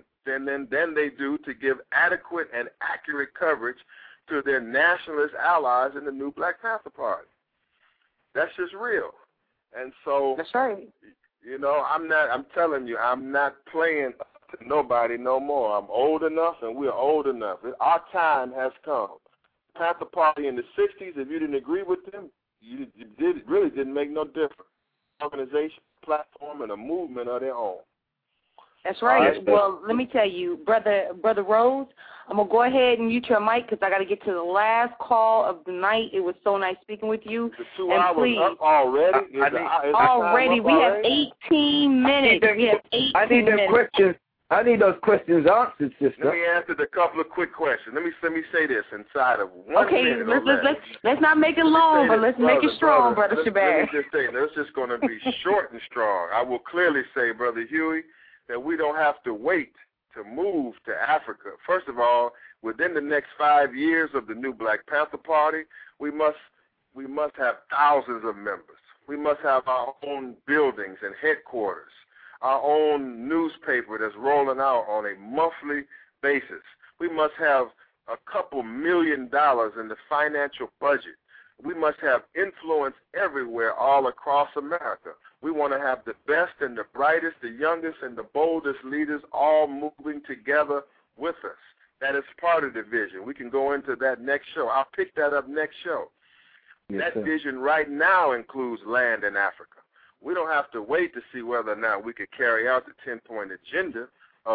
Speaker 7: they do to give adequate and accurate coverage to their nationalist allies in the new Black Panther Party. That's just real. And so,
Speaker 6: that's right.
Speaker 7: You know, I'm telling you, I'm not playing to nobody no more. I'm old enough, and we're old enough. Our time has come. Panther Party in the 60s, if you didn't agree with them, you really didn't make no difference. Organization, platform, and a movement of their own.
Speaker 6: That's right. Well, let me tell you, Brother Rose, I'm going to go ahead and mute your mic because I got to get to the last call of the night. It was so nice speaking with you.
Speaker 7: The 2 hours up already?
Speaker 6: Already. We have 18 minutes.
Speaker 11: I need them questions. I need those questions answered, sister.
Speaker 7: Let me answer a couple of quick questions. Let me say this inside of 1 minute.
Speaker 6: Okay, let's not make it long, but let's make it strong, Brother Shabazz.
Speaker 7: Let me just say, it's just going to be short and strong. I will clearly say, Brother Huey, that we don't have to wait to move to Africa. First of all, within the next 5 years of the new Black Panther Party, we must have thousands of members. We must have our own buildings and headquarters, our own newspaper that's rolling out on a monthly basis. We must have a couple $1 million in the financial budget. We must have influence everywhere all across America. We want to have the best and the brightest, the youngest and the boldest leaders all moving together with us. That is part of the vision. We can go into that next show. I'll pick that up next show. Yes, that vision right now includes land in Africa. We don't have to wait to see whether or not we could carry out the 10-point agenda of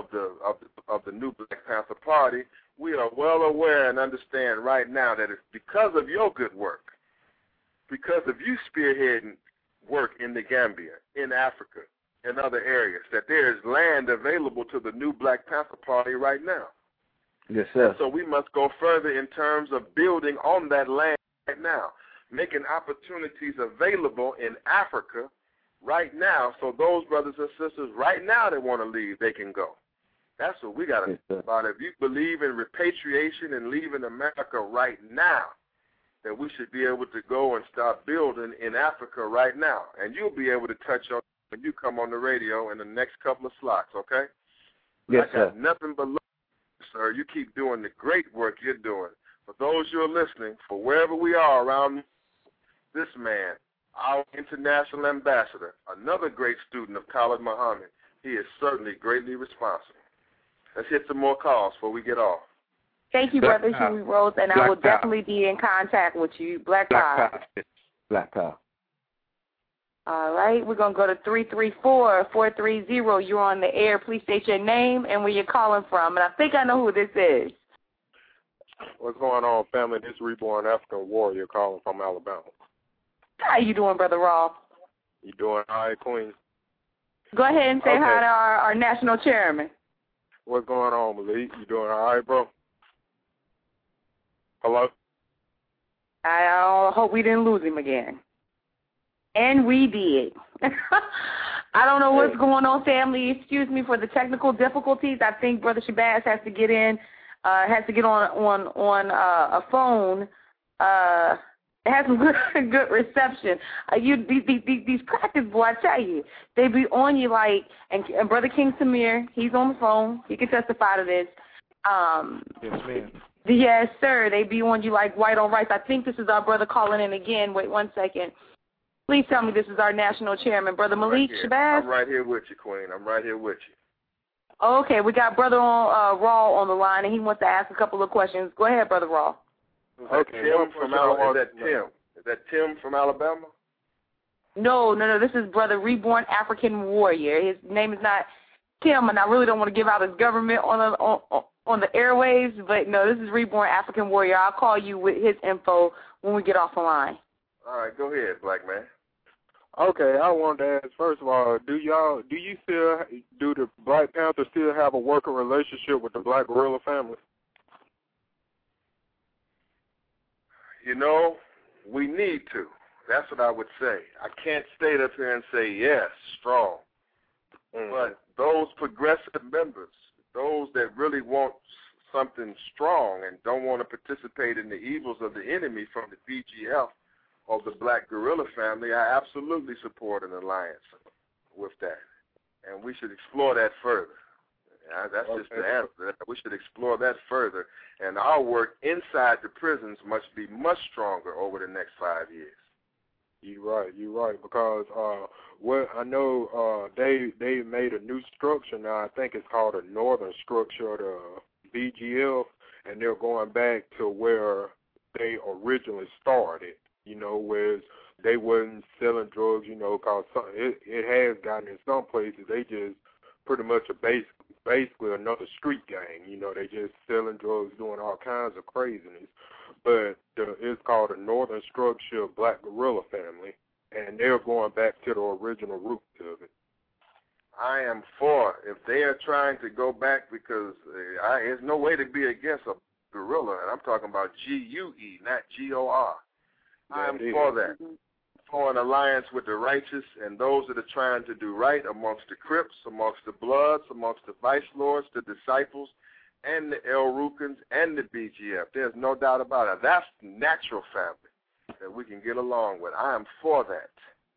Speaker 7: the new Black Panther Party. We are well aware and understand right now that it's because of your good work, because of you spearheading work in the Gambia, in Africa, in other areas, that there is land available to the new Black Panther Party right now.
Speaker 11: Yes, sir.
Speaker 7: So we must go further in terms of building on that land right now. making opportunities available in Africa right now, so those brothers and sisters right now that want to leave, they can go. That's what we got to think about. If you believe in repatriation and leaving America right now, that we should be able to go and start building in Africa right now. And you'll be able to touch on when you come on the radio in the next couple of slots, okay?
Speaker 11: Yes,
Speaker 7: I got nothing but love, sir. You keep doing the great work you're doing. For those who are listening, for wherever we are around this man, our international ambassador, another great student of Khalid Muhammad, he is certainly greatly responsible. Let's hit some more calls before we get off.
Speaker 6: Thank you, Brother Huey Rose, and I will definitely be in contact with you. Black Power.
Speaker 11: Black Power.
Speaker 6: All right, we're going to go to 334-430. You're on the air. Please state your name and where you're calling from. And I think I know who this is.
Speaker 12: What's going on, family? This is Reborn African Warrior calling from Alabama.
Speaker 6: How you doing, Brother Raw?
Speaker 12: You doing all right, Queen?
Speaker 6: Go ahead and say hi to our national chairman.
Speaker 12: What's going on, Malik? You doing all right, bro? Hello?
Speaker 6: I hope we didn't lose him again. And we did. I don't know what's going on, family. Excuse me for the technical difficulties. I think Brother Shabazz has to get in, has to get on a phone. It has some good reception. These crackers, boy, I tell you, they be on you like, and Brother King Samir, he's on the phone. He can testify to this.
Speaker 9: Yes, ma'am.
Speaker 6: Yes, sir. They be on you like white on rice. I think this is our brother calling in again. Wait 1 second. Please tell me this is our national chairman, Brother Malik Shabazz.
Speaker 7: I'm right here with you, Queen. I'm right here with you.
Speaker 6: Okay, we got Brother Raw on the line, and he wants to ask a couple of questions. Go ahead, Brother Raw.
Speaker 7: Okay, Tim from Alabama. Is that Tim from Alabama?
Speaker 6: No. This is Brother Reborn African Warrior. His name is not Tim, and I really don't want to give out his government on the airwaves, but no, this is Reborn African Warrior. I'll call you with his info when we get off the line.
Speaker 7: All right, go ahead, Black man.
Speaker 12: Okay, I wanted to ask, first of all, do the Black Panthers still have a working relationship with the Black Guerrilla family?
Speaker 7: You know, we need to. That's what I would say. I can't stay up here and say, yes, strong. But those progressive members, those that really want something strong and don't want to participate in the evils of the enemy from the BGF or the Black Guerrilla family, I absolutely support an alliance with that. And we should explore that further. That's just the answer. We should explore that further. And our work inside the prisons must be much stronger over the next 5 years.
Speaker 12: You're right. Because what I know, they made a new structure now. I think it's called a Northern Structure, the BGF, and they're going back to where they originally started. Where they wasn't selling drugs. Because it has gotten in some places they just pretty much basically another street gang. They just selling drugs, doing all kinds of craziness. But it's called a Northern Structure Black Guerrilla family, and they're going back to the original roots of it.
Speaker 7: I am for if they are trying to go back, because there's no way to be against a guerrilla, and I'm talking about GUE, not GOR. I am for that. For an alliance with the righteous and those that are trying to do right amongst the Crips, amongst the Bloods, amongst the Vice Lords, the Disciples, and the El Rukans, and the BGF. There's no doubt about it. That's natural family that we can get along with. I am for that.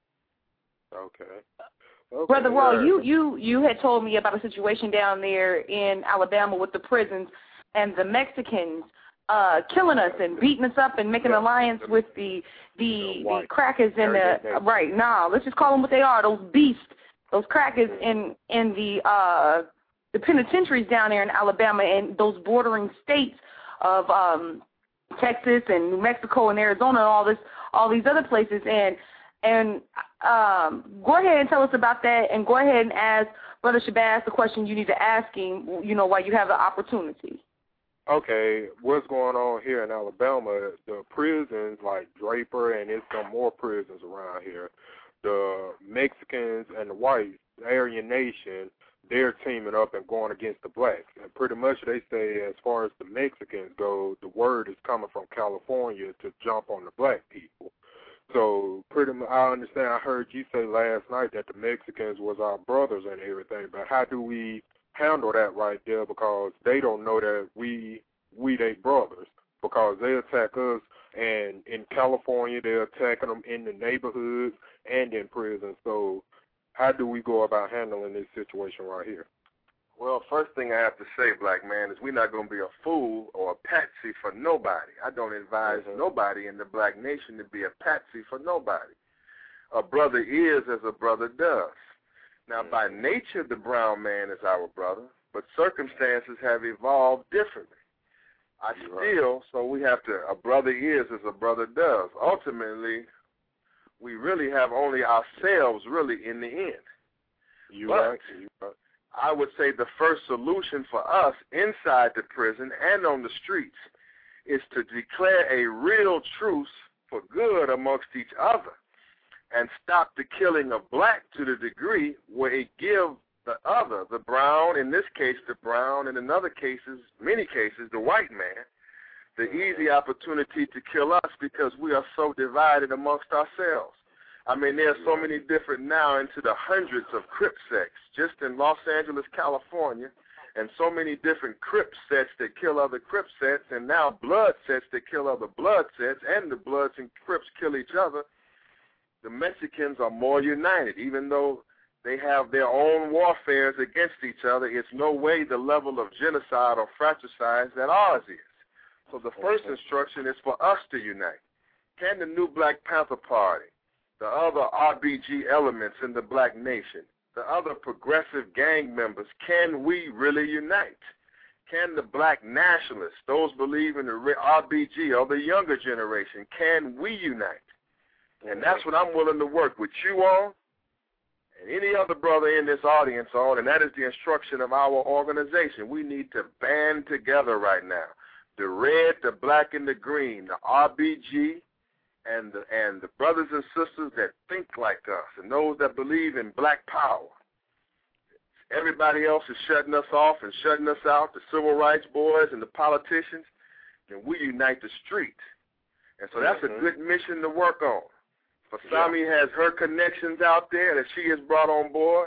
Speaker 12: Okay.
Speaker 6: Brother Raw, you had told me about a situation down there in Alabama with the prisons and the Mexicans killing us and beating us up and making an alliance with the crackers in the right now. Let's just call them what they are. Those beasts, those crackers in the penitentiaries down there in Alabama and those bordering states of Texas and New Mexico and Arizona and all these other places. And go ahead and tell us about that, and go ahead and ask Brother Shabazz the question you need to ask him, while you have the opportunity.
Speaker 12: Okay, what's going on here in Alabama, the prisons like Draper, and there's some more prisons around here, the Mexicans and the whites, the Aryan Nation, they're teaming up and going against the blacks. And pretty much they say as far as the Mexicans go, the word is coming from California to jump on the black people. So pretty much, I understand. I heard you say last night that the Mexicans was our brothers and everything, but how do we handle that right there? Because they don't know that we they brothers, because they attack us, and in California they're attacking them in the neighborhoods and in prison. So how do we go about handling this situation right here?
Speaker 7: Well, first thing I have to say, black man, is we're not going to be a fool or a patsy for nobody. I don't advise nobody in the black nation to be a patsy for nobody. A brother is as a brother does. Now, by nature, the brown man is our brother, but circumstances have evolved differently. So we have to, a brother is as a brother does. Ultimately, we really have only ourselves really in the end.
Speaker 12: You're right.
Speaker 7: I would say the first solution for us inside the prison and on the streets is to declare a real truce for good amongst each other and stop the killing of black to the degree where it gives the other, the brown, in this case the brown, and in other cases, many cases, the white man, the easy opportunity to kill us because we are so divided amongst ourselves. I mean, there are so many different now into the hundreds of Crip sects just in Los Angeles, California, and so many different Crip sets that kill other Crip sets, and now blood sets that kill other blood sets, and the Bloods and Crips kill each other. The Mexicans are more united, even though they have their own warfares against each other. It's no way the level of genocide or fratricide that ours is. So the first instruction is for us to unite. Can the new Black Panther Party, the other RBG elements in the black nation, the other progressive gang members, can we really unite? Can the black nationalists, those believe in the RBG or the younger generation, can we unite? And that's what I'm willing to work with you on and any other brother in this audience on, and that is the instruction of our organization. We need to band together right now. The red, the black, and the green, the RBG, and the brothers and sisters that think like us and those that believe in black power. Everybody else is shutting us off and shutting us out, the civil rights boys and the politicians, and we unite the street. And so that's a good mission to work on. Fasami has her connections out there that she has brought on board.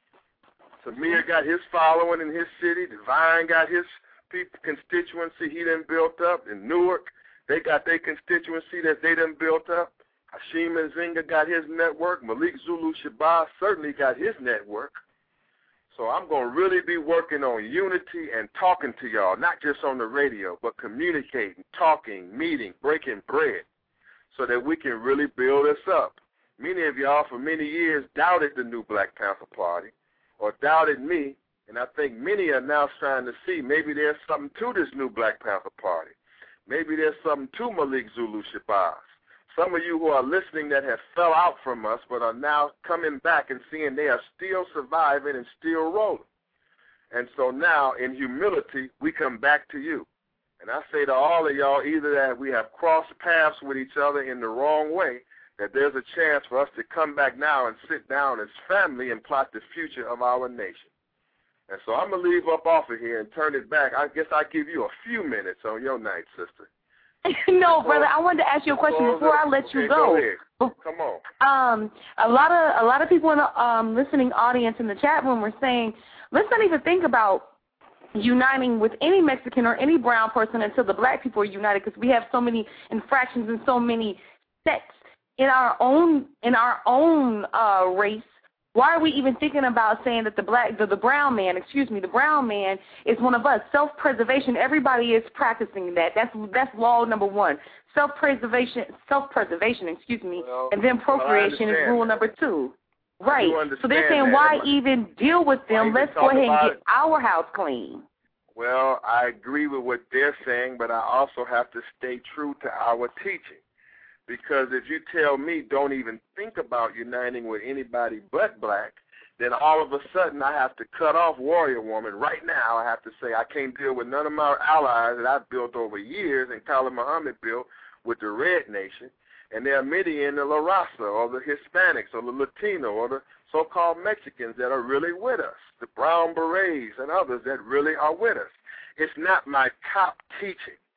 Speaker 7: Samir got his following in his city. Divine got his constituency he done built up in Newark. They got their constituency that they done built up. Hashim Nzinga got his network. Malik Zulu Shabazz certainly got his network. So I'm going to really be working on unity and talking to y'all, not just on the radio, but communicating, talking, meeting, breaking bread, so that we can really build us up. Many of y'all for many years doubted the new Black Panther Party or doubted me, and I think many are now trying to see maybe there's something to this new Black Panther Party. Maybe there's something to Malik Zulu Shabazz. Some of you who are listening that have fell out from us but are now coming back and seeing they are still surviving and still rolling. And so now, in humility, we come back to you. And I say to all of y'all, either that we have crossed paths with each other in the wrong way, that there's a chance for us to come back now and sit down as family and plot the future of our nation. And so I'm going to leave up off of here and turn it back. I guess I'll give you a few minutes on your night, sister.
Speaker 6: No, brother, I wanted to ask you a question before I let you go.
Speaker 7: Go ahead. Come on.
Speaker 6: A lot of people in the listening audience in the chat room were saying, let's not even think about uniting with any Mexican or any brown person until the black people are united, because we have so many infractions and so many sects in our own race. Why are we even thinking about saying that the brown man is one of us? Self-preservation, everybody is practicing that. That's law number one. Self-preservation, and then procreation is rule number two. Right. So they're saying, why even deal with them? Let's go ahead and get our house clean.
Speaker 7: Well, I agree with what they're saying, but I also have to stay true to our teaching. Because if you tell me don't even think about uniting with anybody but black, then all of a sudden I have to cut off Warrior Woman. Right now I have to say I can't deal with none of my allies that I've built over years and Khalid Muhammad built with the Red Nation. And there are many in the La Raza or the Hispanics or the Latino or the so-called Mexicans that are really with us, the Brown Berets and others that really are with us. It's not my top teaching.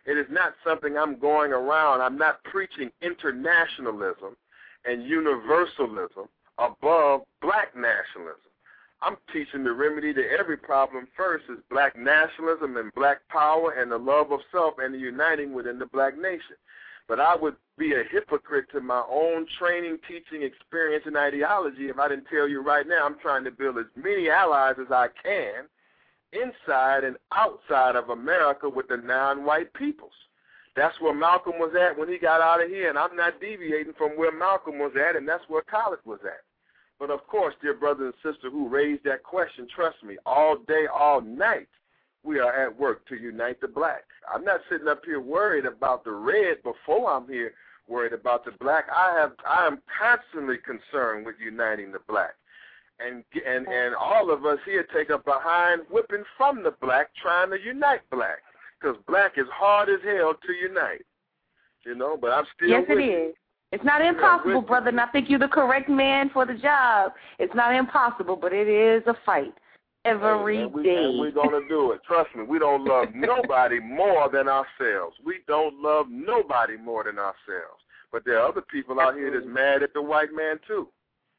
Speaker 7: It is not something I'm going around. I'm not preaching internationalism and universalism above black nationalism. I'm teaching the remedy to every problem first is black nationalism and black power and the love of self and the uniting within the black nation. But I would be a hypocrite to my own training, teaching, experience, and ideology if I didn't tell you right now I'm trying to build as many allies as I can inside and outside of America with the non-white peoples. That's where Malcolm was at when he got out of here, and I'm not deviating from where Malcolm was at, and that's where Khaled was at. But, of course, dear brother and sister who raised that question, trust me, all day, all night, we are at work to unite the black. I'm not sitting up here worried about the red before I'm here worried about the black. I am constantly concerned with uniting the black. And all of us here take a behind whipping from the black trying to unite black because black is hard as hell to unite, you know, but I'm still
Speaker 6: Yes,
Speaker 7: with
Speaker 6: it
Speaker 7: you.
Speaker 6: is. It's not impossible, brother, and I think you're the correct man for the job. It's not impossible, but it is a fight every day.
Speaker 7: And we're going to do it. Trust me, we don't love nobody more than ourselves. We don't love nobody more than ourselves. But there are other people out here that's mad at the white man, too.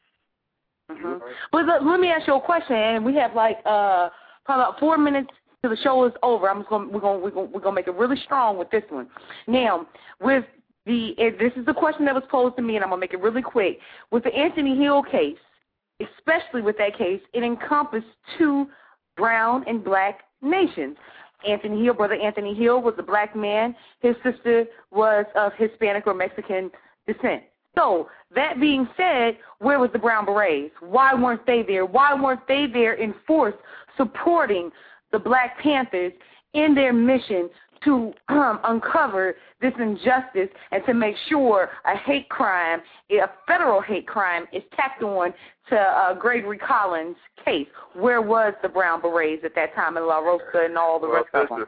Speaker 6: Mm-hmm. But let me ask you a question, and we have like probably about 4 minutes till the show is over. We're gonna make it really strong with this one. Now, with this is the question that was posed to me, and I'm gonna make it really quick. With the Anthony Hill case, especially with that case, it encompassed two brown and black nations. Anthony Hill, brother Anthony Hill, was a black man. His sister was of Hispanic or Mexican descent. So, that being said, where was the Brown Berets? Why weren't they there? Why weren't they there in force supporting the Black Panthers in their mission to uncover this injustice and to make sure a hate crime, a federal hate crime, is tacked on to Gregory Collins' case? Where was the Brown Berets at that time, and La Rosa and all the rest of them?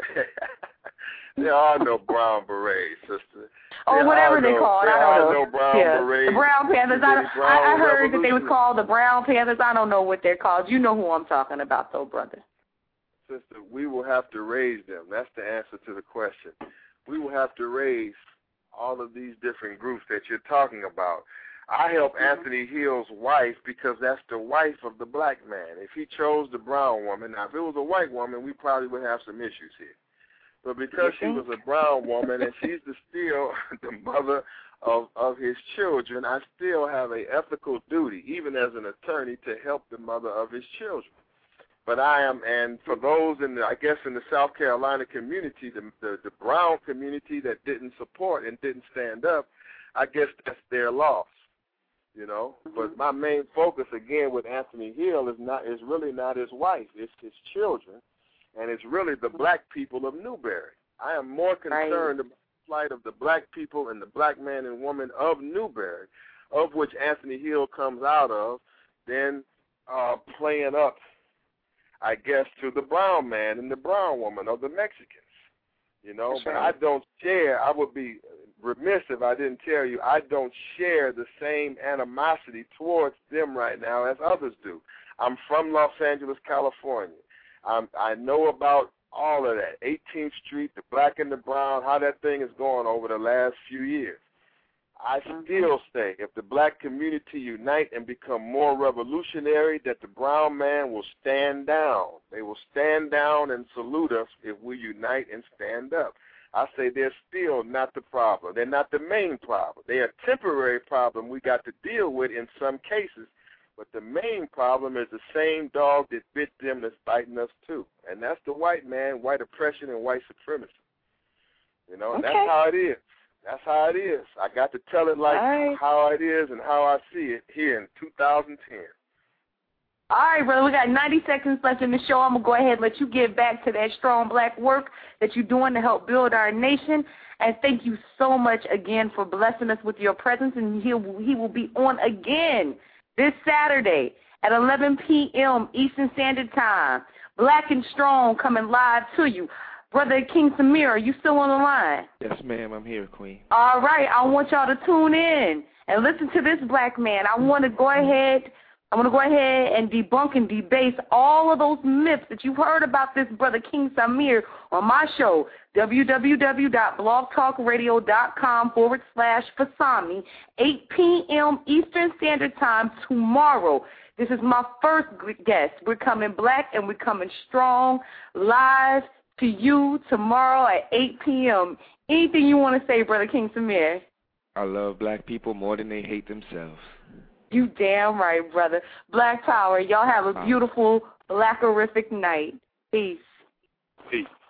Speaker 7: There are no Brown Berets, sister.
Speaker 6: Or whatever they called. I don't know.
Speaker 7: No Brown Berets.
Speaker 6: The Brown Panthers. I heard that they was called the Brown Panthers. I don't know what they're called. You know who I'm talking about, though, brother.
Speaker 7: Sister, we will have to raise them. That's the answer to the question. We will have to raise all of these different groups that you're talking about. I help Anthony Hill's wife because that's the wife of the black man. If he chose the brown woman, now if it was a white woman, we probably would have some issues here. But because she was a brown woman and she's still the mother of his children, I still have an ethical duty, even as an attorney, to help the mother of his children. But I am, and for those in the, I guess in the South Carolina community, the brown community that didn't support and didn't stand up, I guess that's their loss, you know. But my main focus again with Anthony Hill is really not his wife, it's his children, and it's really the black people of Newberry. I am more concerned about the plight of the black people and the black man and woman of Newberry, of which Anthony Hill comes out of, than playing up, I guess, to the brown man and the brown woman or the Mexicans, you know. But I don't share, I would be remiss if I didn't tell you, I don't share the same animosity towards them right now as others do. I'm from Los Angeles, California. I know about all of that, 18th Street, the black and the brown, how that thing is going over the last few years. I still say if the black community unite and become more revolutionary, that the brown man will stand down. They will stand down and salute us if we unite and stand up. I say they're still not the problem. They're not the main problem. They're a temporary problem we got to deal with in some cases, but the main problem is the same dog that bit them that's biting us too, and that's the white man, white oppression, and white supremacy. You know, and that's how it is. That's how it is. I got to tell it like how it is and how I see it here in 2010.
Speaker 6: All right, brother, we got 90 seconds left in the show. I'm going to go ahead and let you get back to that strong black work that you're doing to help build our nation. And thank you so much again for blessing us with your presence. And he will be on again this Saturday at 11 p.m. Eastern Standard Time. Black and Strong coming live to you. Brother King Samir, are you still on the line?
Speaker 9: Yes, ma'am. I'm here, Queen.
Speaker 6: All right. I want y'all to tune in and listen to this black man. I want to go ahead, I'm going to go ahead and debunk and debase all of those myths that you've heard about this brother King Samir on my show, www.blogtalkradio.com/Fasami, 8 p.m. Eastern Standard Time tomorrow. This is my first guest. We're coming black and we're coming strong, live to you tomorrow at 8 p.m. Anything you want to say, brother King Samir?
Speaker 9: I love black people more than they hate themselves.
Speaker 6: You damn right, brother. Black Power. Y'all have a beautiful, blackerific night. Peace.
Speaker 12: Peace.